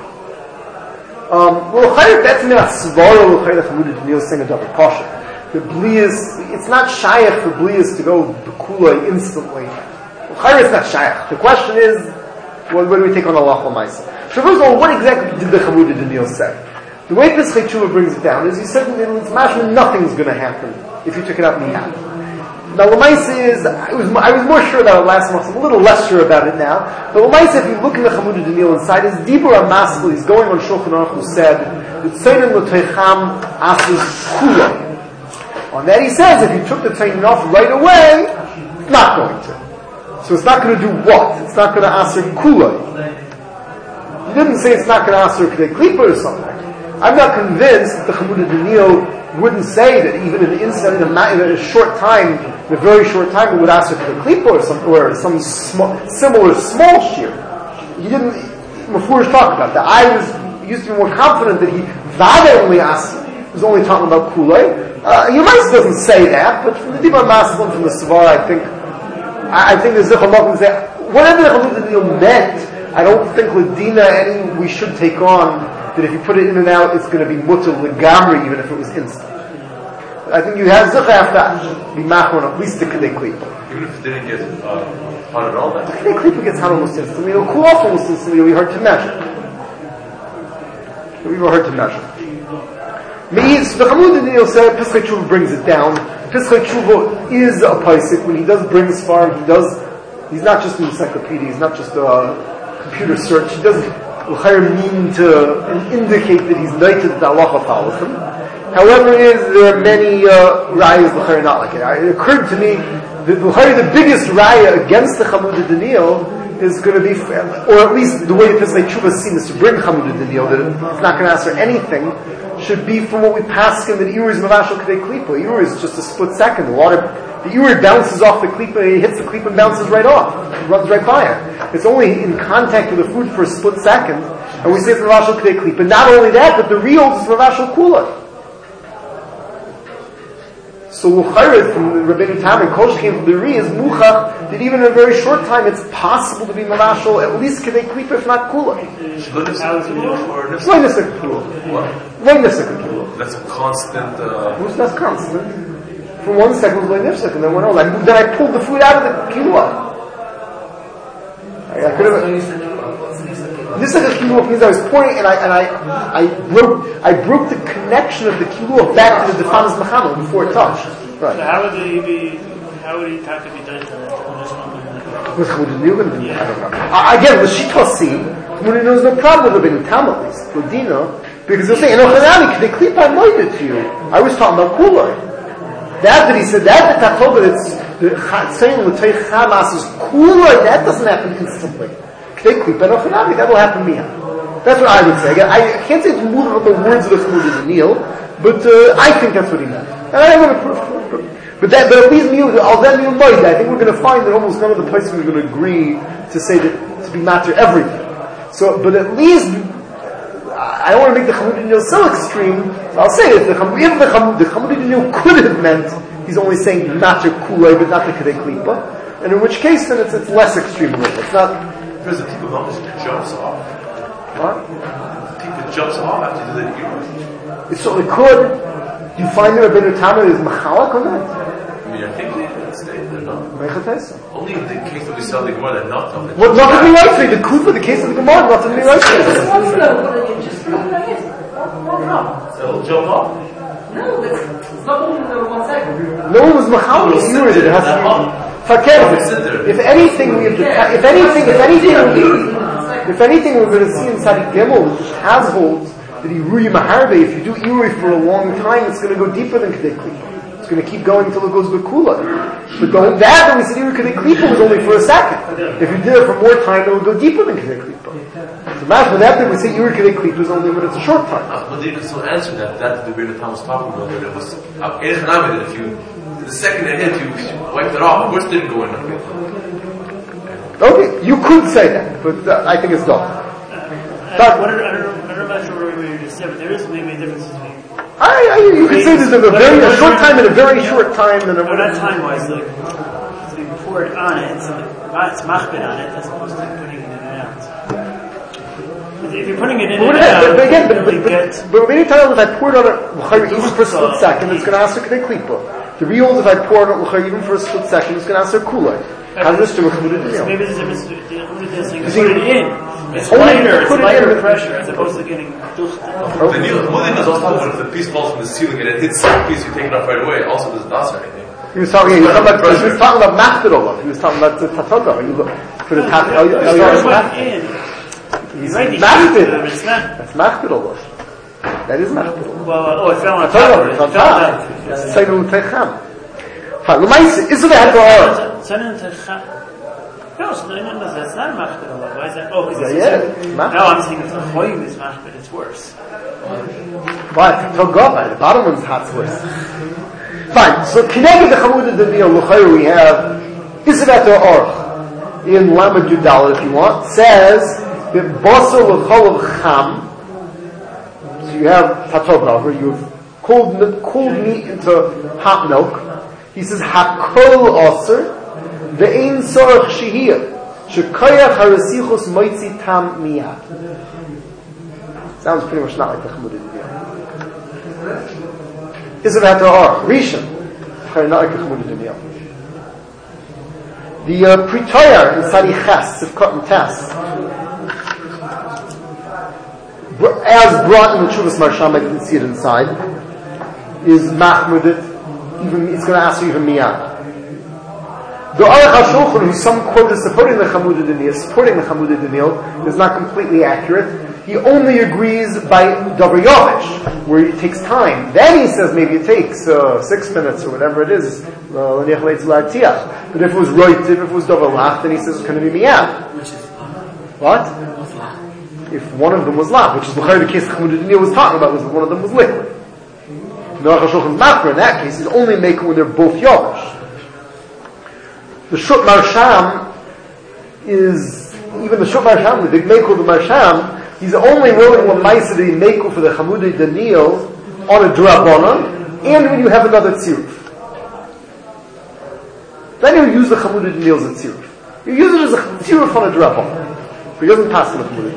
That's not Svara, the Chamuda Daniel saying a double caution. The Blias, it's not Shayach for Blias to go Bekula instantly. It's not Shayach. The question is, what do we take on Allah L'maisa? So first of all, what exactly did the Chamuda Daniel say? The way this Chaytshuva brings it down is he said that nothing's going to happen if you took it out miyad. Now L'maisa is, I was more sure about it last month, I'm a little less sure about it now, but L'maisa, if you look in the Chamuda Daniel inside, is Dibur HaMaskil, he's going on Shulchan Aruch who said that Tzeinim L'Teicham Asus Kula. On that he says, if you took the Tzeinim off right away, it's not going to. So it's not going to do what? It's not going to Asur Kula. He didn't say it's not going to Asur K'dei Klipa or something. I'm not convinced that the Chamud Daniel wouldn't say that even in a short time, in a very short time, it would ask for the klipa or some similar small shear. He didn't. Mefurish talk about that. I used to be more confident that he only asked. Was only talking about kulei. Yemais doesn't say that, but from the Divan Maslim from the Savar, I think the Zichar Malkim say whatever the Chamud Daniel meant. I don't think Ladina we should take on that if you put it in and out, it's going to be mutter legamri, even if it was instant. I think you have Zichar have to be machon at least the Kedei Klipa. Even if it didn't get hot at all, then? The Kedei Klipa gets hot almost instantly. It'll cool off almost instantly. It'll be hard to measure. It'll be hard to measure. Means the Chamud Daniel said Pischei Tshuva brings it down. Pischei Tshuva is a paisik when he does bring as far. He's not just an encyclopedia. He's not just a computer search. He doesn't mean to indicate that he's knighted that Allah follows him. However, there are many rayas not like it. It occurred to me that the biggest raya against the Chamud Daniel is going to be, or at least the way the Pischei Tshuva seems to bring Chamud Daniel, that it's not going to answer anything, should be from what we pass in that Iur is Mavashal Kedei Klipa. Iur is just a split second. The Iur bounces off the Klipa, he hits the Klipa and bounces right off. It runs right by it. It's only in contact with the food for a split second, and we say it's Mavashal Kedei Klipa. Not only that, but the real is Mavashal Kula. So Luchayr from Rabbeinu Tam and Kosh came from the Ri is Muchach that even in a very short time it's possible to be Mavashal at least Kedei Klipa if not Kula. That's a constant. That's constant. For 1 second was nifsek, and then went on. Then I pulled the food out of the kilua. I could have. Nifsek kilua means I was pouring, and I broke the connection of the kilua back to the defanas machama before it touched. Right. So how would he have to be done to that? With Chamud Daniel, I don't know. Again, the Shita see, Chamud Daniel is no problem with Rabbeinu Tam at least, Ladina, because they'll say, "Enochanami, Kedei Klipa, I moided to you. I was talking about kulai." That he said that the tachol, but it's saying l'tei chamas is kulai. That doesn't happen instantly. Kedei Klipa, Enochanami, that will happen miyah. That's what I would say. I can't say it's moving from the words of the Chamud Daniel, but I think that's what he meant. And I'm going to prove. But at least I think we're going to find that almost none of the places are going to agree to say that to be matter everything. So, but at least I don't want to make the Chamud Daniel so extreme. So I'll say it. If the Chamud Daniel could have meant he's only saying matter kulei, but not the Kedei Klipa, and in which case then it's less extreme. It's not. Because the tip of almost jumps off. What? The tip jumps off after you do that. It certainly could. Do you find that Rabbeinu Tam is machalak on that? I mean, I think it's they're not. Only in the case that we sell the Gemara, they're not. Well, not to be right for you. The Kufa, the case of the Gemara, not to be right for you. It'll jump off? No, it's not only the 1 second. No one was machalak. It has to be. If anything, we're going to see in Sadi Gimel, which has holds that Irui Maharbe, if you do Irui for a long time, it's going to go deeper than Kedei Klipa. It's going to keep going until it goes Bekula. But going that, when we said Irui Kedei Klipa was only for a second. If you did it for more time, it would go deeper than Kedei Klipa. So that's what that we say Irui Kedei Klipa is only when it's a short time. But they can still answer that the Rebbeinu Tam was talking about, that it was if you, the second it hit, you wiped it off, of course it didn't go in. Okay, you could say that, but I think it's dumb. I don't know about what you just said, but there is maybe a difference between. You could say there's a short time and a very short time and a. No, not time-wise, like to be poured on it, so it's machbet on it, as opposed to putting it in and out. If you're putting it in and out, but many times if I pour it on it even for a split second, it's going to ask for Kedei Klipa. The real if I pour it on it even for a split second, it's going to ask for kulai. How's this to so maybe there's a difference between the saying put it in. It's lighter pressure as opposed to getting ducht. The Nilin is also if the piece falls from the ceiling and it hits the piece, you take it off right away. It also doesn't dust or anything. He was talking about Machterolov. He was talking about the Tatoga. For the He's Machterolov. That's Machterolov. That is Machterolov. Well, it fell on top. It fell on top. Sayyidul Techam. Fine. L'maisi, is it a No, that's not machbet Allah. Why is that? Oh, because No, I'm saying if the choyim is machbet, it's worse. Why? The bottom one's hot's worse. Fine. So connected the Chamudah Daniel L'chayr we have Isavet Orch in Lamed Yudal if you want says that Basar L'chol of Cham. So you have Tatov where you have cooled meat into hot milk. He says Hakol Osir Ve'ein Sorach Shehiyah Shekoyach Harasichus Moitzi Tam Miyad. Sounds pretty much not like the Chamudah Daniel. Isn't that the R? Rishon. Not like the Chamudah Daniel. The Pretoyer in Sadi Ches, Sivkot and Tess, as brought in the Chuvas Marsham, I didn't see it inside, is Machmudit, even, it's going to ask you even Miyad. The Aruch HaShulchan, who some quote is supporting the Chamudah Daniel, is not completely accurate. He only agrees by Davar Yovesh, where it takes time. Then he says maybe it takes 6 minutes or whatever it is. But if it was Roitiv, if it was Davar Lach, then he says it's going to be Miyad. Which is What? If one of them was Lach, which is the case Chamudah Daniel was talking about, was that one of them was liquid. The Aruch HaShulchan's Machmer in that case is only making when they're both Yovesh. The Shut Marsham is, even the Shut Marsham, the big Mekel, the Marsham, he's only willing when Maisa to be Mekel for the Chamudah Daniel on a Drabana, and when you have another Tziruf. Then you use the Chamudah Daniel as a Tziruf. You use it as a Tziruf on a Drabana. But he doesn't pass on the Chamudah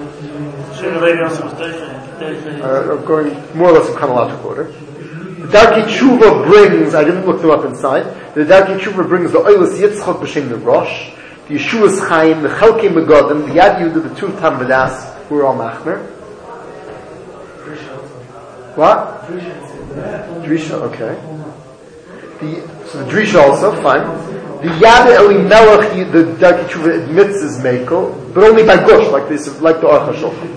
Daniel. Going more or less in chronological order. The Darkei Tshuva brings, I didn't look them up inside, the Darkei Tshuva brings the Oilus Yitzchok B'Shem the Rosh, the Yeshua's Chaim, the Chelkei Megadim, the Yad Yehuda, the two Tam B'das, who are all Machmer. What? Drisha, okay. So the Drisha also, fine. The Yad Elimelech, the Darkei Tshuva admits is Mekel, but only by Gush, like the Aruch HaShulchan.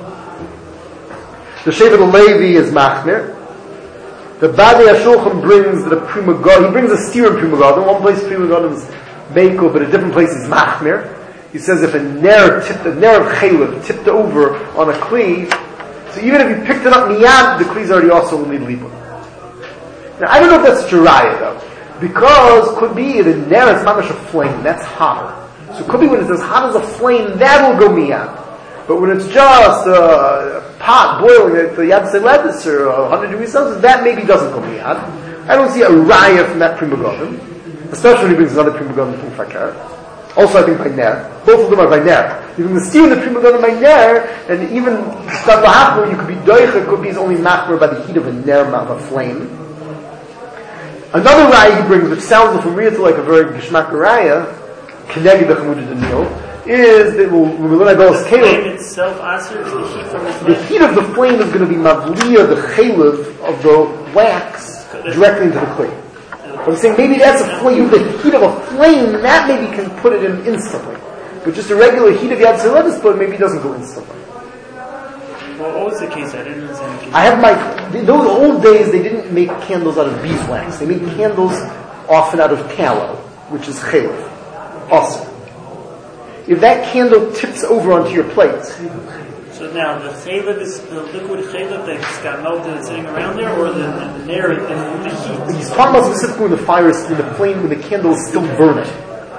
The Shevet Levi is Machmer. The Badei HaShulchan brings the Prima God, he brings a steer in Prima God. In one place Prima God is Mekel, but a different place is Machmer. He says if a ner of Chalev tipped over on a Kli, so even if you picked it up miyad, the Kli's already also will need Libun. Now I don't know if that's Jiraya though, because could be the ner is mamash a flame, that's hotter. So it could be when it's as hot as a flame, that will go miyad. But when it's just a pot boiling at the Yad Seledis or 100 degrees Celsius, that maybe doesn't go miyad. I don't see a raya from that Prima Godim, especially when he brings another Prima Godim from Fakar. Also I think by Ner. Both of them are by Ner. Even the steer and the Prima Godim by Ner, and even Stav Lahachmer, you could be Doich, it could be only Machmer by the heat of a Ner, of a flame. Another raya he brings, which sounds from Riyah to like a very Geshmak raya, Keneged the Chamudah Daniel, is that when I go as flame itself answers the heat from the flame. The heat of the flame is going to be mavliya, the chalev of the wax, directly into the clay. But I'm saying maybe that's a flame, the heat of a flame, that maybe can put it in instantly. But just a regular heat of Yad Seledis put maybe doesn't go instantly. Well, what was the case? I didn't understand the case. I have those old days they didn't make candles out of beeswax. They made candles often out of tallow, which is chalev. Awesome. If that candle tips over onto your plate. So now the chalev is the liquid chalev that's got melted and sitting around there, or the ner, the heat? He's talking about specifically when the fire is, when the flame, when the candle is still burning.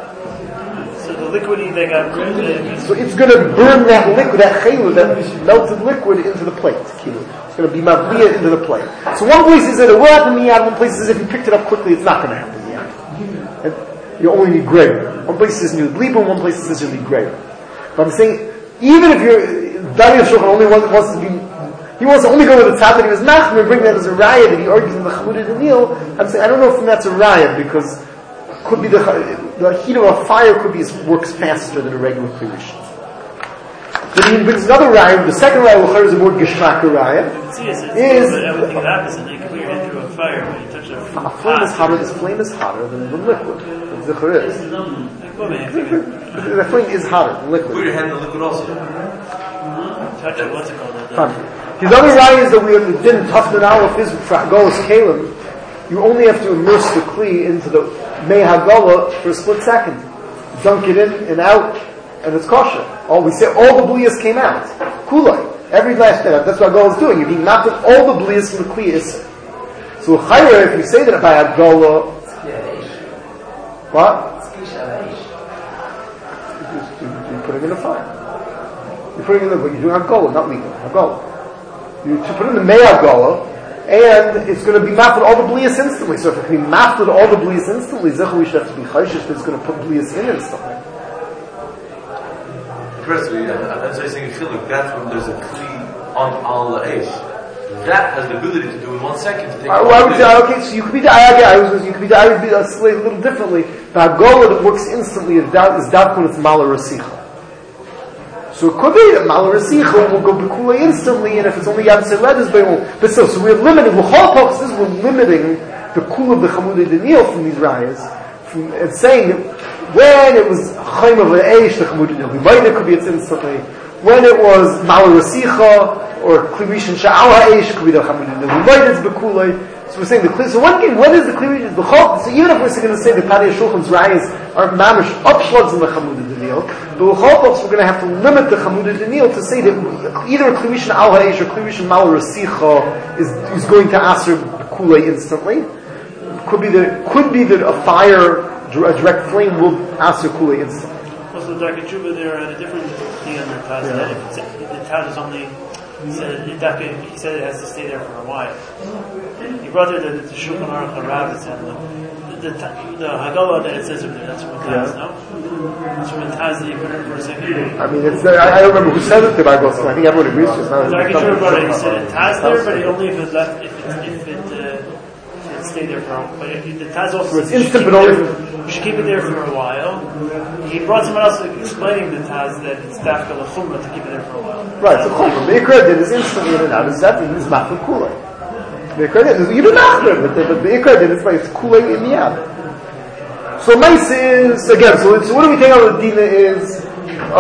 So the liquidy that got burned. So it's going to burn that liquid, that chalev, that melted liquid into the plate. It's going to be mavliya into the plate. So one place is that it will happen miyad, one place is if you picked it up quickly, it's not going to happen miyad. And you only need greater. One place says you need libur, one place says you need greater. But I'm saying, even if you're, Darkei HaShulchan only wants to be, he wants to only go with the top that he was machmer, bring that as a raya that he argues in the Chamudah Daniel. I'm saying, I don't know if that's a raya, because it could be the heat of a fire works faster than a regular klish. Then he brings another raya, the second raya, which is the word Geshmak raya, is everything opposite. You can put your hand through a fire when you touch a flame is hotter than liquid. The flame is hotter than liquid. Put your hand in the liquid also. Touch it, what's it called? His other raya is that we didn't toughen it out with his Golas Kalim. You only have to immerse the Kli into the Mei HaGola for a split second. dunk it in and out, and it's kosher. We say all the bliyas came out. Kulay. Every last bit. That's what Hagala is doing. You're being mapped all the bliyas from the Kli Isser. So chayra, if you say that by Hagala, what? You're putting it in the fire. You're putting it in the, you're doing Hagala, not legal. Hagala. You put it in the Mei Hagala, and it's going to be mapped with all the bliyas instantly. So if it can be mapped with all the bliyas instantly, Zechu, we should have to be chayshish that it's going to put bliyas in instantly. Firstly, I'm saying that's when there's a kli on al eish. That has the ability to do in 1 second to take. I would say, okay, so you could be the you could be the a little differently. The Hagala that works instantly is that when it's Mala Rasicha. So it could be that Mala Rasicha will go Bekula instantly, and if it's only Yad Sered is but still, so we're limiting. We're limiting the Kula of the Chamudei Daniel from these rayas, and saying that when it was Chaim of Eish, the Chamudei Daniel, it could be it's instantly. When it was Mala Rasicha or Klirishin Sha'al Eish, could be the Chamudei Daniel. It's Bekula. So we're saying the so when is the Klirishin? So even if we're going to say the Padei Shulchan's rayas are mamish upshlugs in the Chamudei Daniel, but we're going to have to limit the Chamudei Daniel to say that either Klirishin Al Ha'esh or Klirishin Mal Rasicha is going to answer Kulei instantly. Could be that a fire, a direct flame will answer Kulei instantly. Also, Dr. Chuba, there are a different thing on their Taz. That if the Taz is only, he said it has to stay there for a while. He brought there the Shulchan Aruch HaRav that said the Hagala that it says over there, that's from a Taz, no? That's from a Taz that you put in for a second. I mean, I don't remember who said it, the Bible, so I think everyone agrees with it. Dr. Chuba brought it, he said it Taz there, but only if it left, if it stayed there for a while. But if the Taz also it's instant, but only you should keep it there for a while. He brought someone else explaining the Taz that it's dafka l'chumra to keep it there for a while. Right, so chumra. The Ikra din is instantly in and out. Is that is mafel kulei? The Ikra din is you do not but the Ikra din is like kulei in the ad. So nice is again. So what do we think of the dina is? I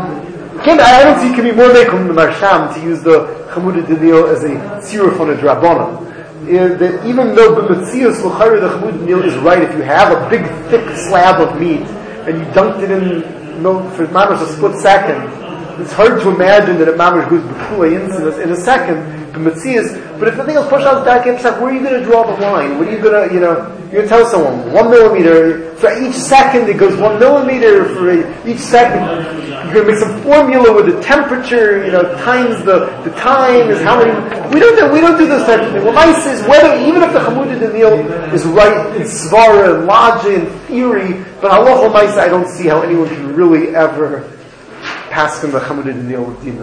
don't see it can be more mekum the Marsham to use the Chamudei Daniel as a tziruf on a drabona. That even though the Metzias l'chayr the Chamudei Daniel is right, if you have a big thick slab of meat and you dunked it in milk for mamash a split second, it's hard to imagine that a mamash goes b'kulei in a second. The Metzias, but if nothing else, push out the where are you going to draw the line? What are you going to, you're going to tell someone 1 millimeter for each second it goes 1 millimeter for each second. You're going to make some formula with the temperature, times the time is how many. We don't do this type of thing. What I say is whether even if the Chamudei Daniel is right in svara and logic and theory, but halacha ma'aseh I don't see how anyone can really ever pass from the Chamudei Daniel with dina.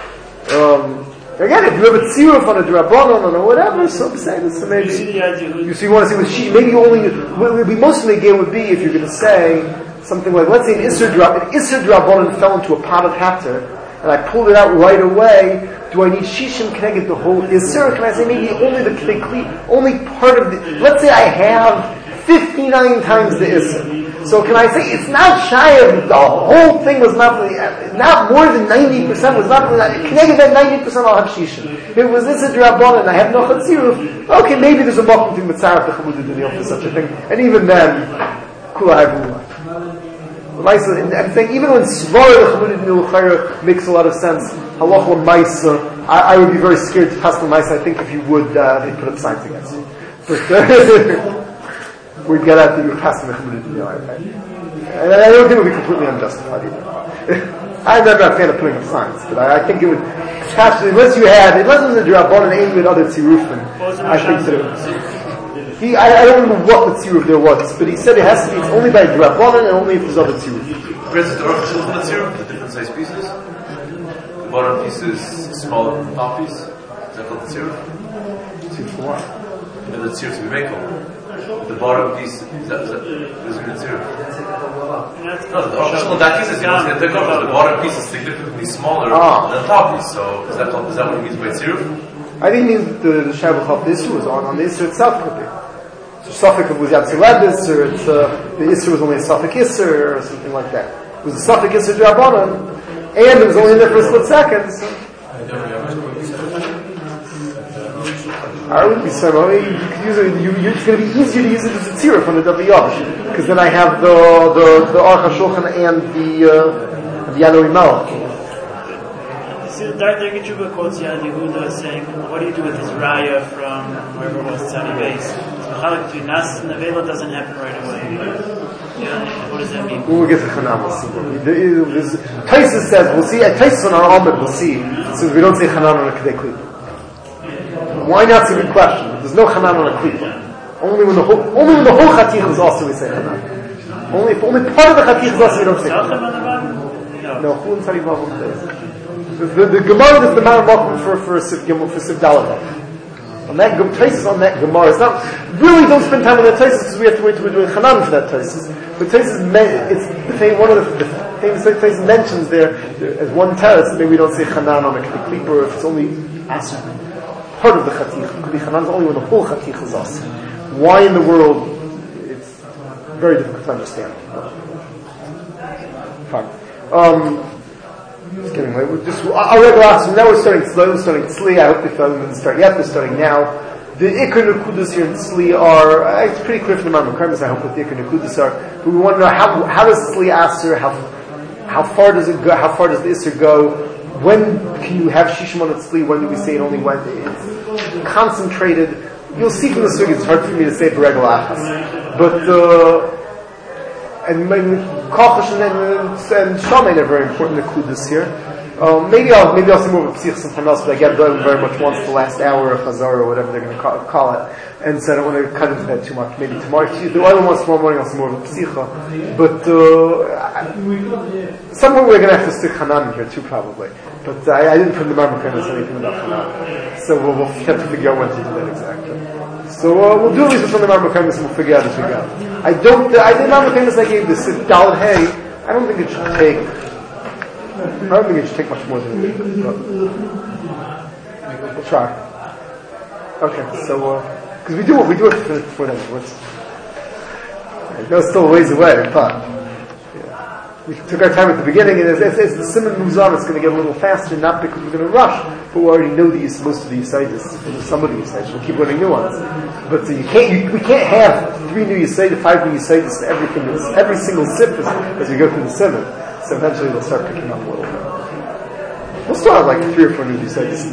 Again, if you have a tziruf on a drabonon or whatever, so maybe you want to see maybe only what would be most negated would be if you're going to say something like, let's say an Isser drabonon fell into a pot of hatter and I pulled it out right away. Do I need shishim? Can I get the whole Isser? Can I say maybe only only part of the? Let's say I have 59 times the Isser. So can I say it's not shy of the whole thing was not more than 90% was not. Can I get that 90%? I'll have shishim. If it was this a drabon and I have no chatziruf, okay, maybe there's a mokum to mitzaref the Chamudei Daniel for such a thing, and even then, kula havula. I'm saying even when svara the Chamudei Daniel makes a lot of sense, halacha ma'isa, I would be very scared to pass the ma'isa. I think if you would, they'd put up signs against you. We'd get out that you're passing the Chamudei Daniel, and I don't think it would be completely unjustified either. I'm not a fan of putting up signs, but I think it would, unless it was a drabon and aimed at other tzirufim, I think that it was. I don't remember what the tziruf there was, but he said it has to be, it's only by drabon and only if there's other tziruf. For instance, the Rosh Hashanah tziruf, the different size pieces, the bottom piece is smaller than the top piece, is that called the tziruf? Tziruf for what? And the tziruf we make them. The bottom piece is that a tziruf? No, the Rosh that piece is the bottom piece is significantly smaller than the top piece. So is that what he means by tziruf? I think it means the Shabbat of the Isser was on the Isser itself could be. So Suffolk was Yad Seledis, or the Isser was only a Suffolk Isser, or something like that. It was a Suffolk Isser Drabanan, and it was only in there for a split second. So. I would be saying, well, you could use it, it's going to be easier to use it as a tzira from the Davi Yash, because then I have the Aruch HaShulchan and the Yadoi Melech. See, the Dark Tshuva quotes Yad Yehuda saying, what do you do with this raya from wherever it was, Tzadi Base? So Chalak between Nas and Nevela doesn't happen right away. Yeah, what does that mean? We'll get to Chanan, we'll see. Taisus says, we'll see, at Taisus on our Amid, we'll see, since we don't say Chanan on a Kedei Klipa. Why not? It's a good question. There's no Chanan on a Klipa. Only when the whole Chatich is also we say Chanan. Only part of the Chatich is also we don't say Chanan. No, Chul and Tzadi Vav says. The Gemara is the man of for Sif Dalet. On that Taisus on that Gemara, it's not really don't spend time on that Taisus because we have to wait till we're doing Chanan for that Taisus. But Taisus, it's the thing. One of the things that Taisus mentions there as one teretz. Maybe we don't say Chanan on a Klipa, or if it's only part of the Chatich. It could be Chanan only when the whole Chatich is us. Why in the world? It's very difficult to understand. Fine. Just kidding. Our regular class. Now we're starting slow. We're starting Tzli. I hope the film didn't start yet. We're starting now. The Ikar Nekudas here in Tzli are. It's pretty clear from the Marmakarmis. I hope what the Ikar Nekudas are. But we want to know how does Tzli Aser? How far does it go? How far does the Isser go? When can you have Shishimon at Tzli? When do we say it only when it's concentrated? You'll see from the Sugi. It's hard for me to say for regular Achas, but. And Kochash and Shaman are very important to include this here. Maybe I'll say more of a Psich sometime else, but I get done very much once the last hour of Chazar or whatever they're going to call it. And so I don't want to cut into that too much. Maybe tomorrow, the other ones tomorrow morning I'll say more of a Psicha. But somewhere we're going to have to stick Hanan in here too probably. But I didn't put in the Marmakarmis anything about Hanan. So we'll have to figure out when to do that exactly. So we'll do at least from the Marmakarmis and we'll figure out as we go. I did Marmakarmis I gave this Dalet Hey. I don't think it should take much more than a week. But we'll try. Okay, so because we do it before then. I know it's still a ways away, but we took our time at the beginning, and as the Simon moves on, it's going to get a little faster, not because we're going to rush, but we already know most of the Yisaitis, some of the Yisaitis. We'll keep learning new ones. But we can't have 3 new Yisaitis, 5 new Yisaitis, every single sip as we go through the Simon. So eventually we'll start picking up a little bit. We'll start like 3 or 4 new Yisaitis.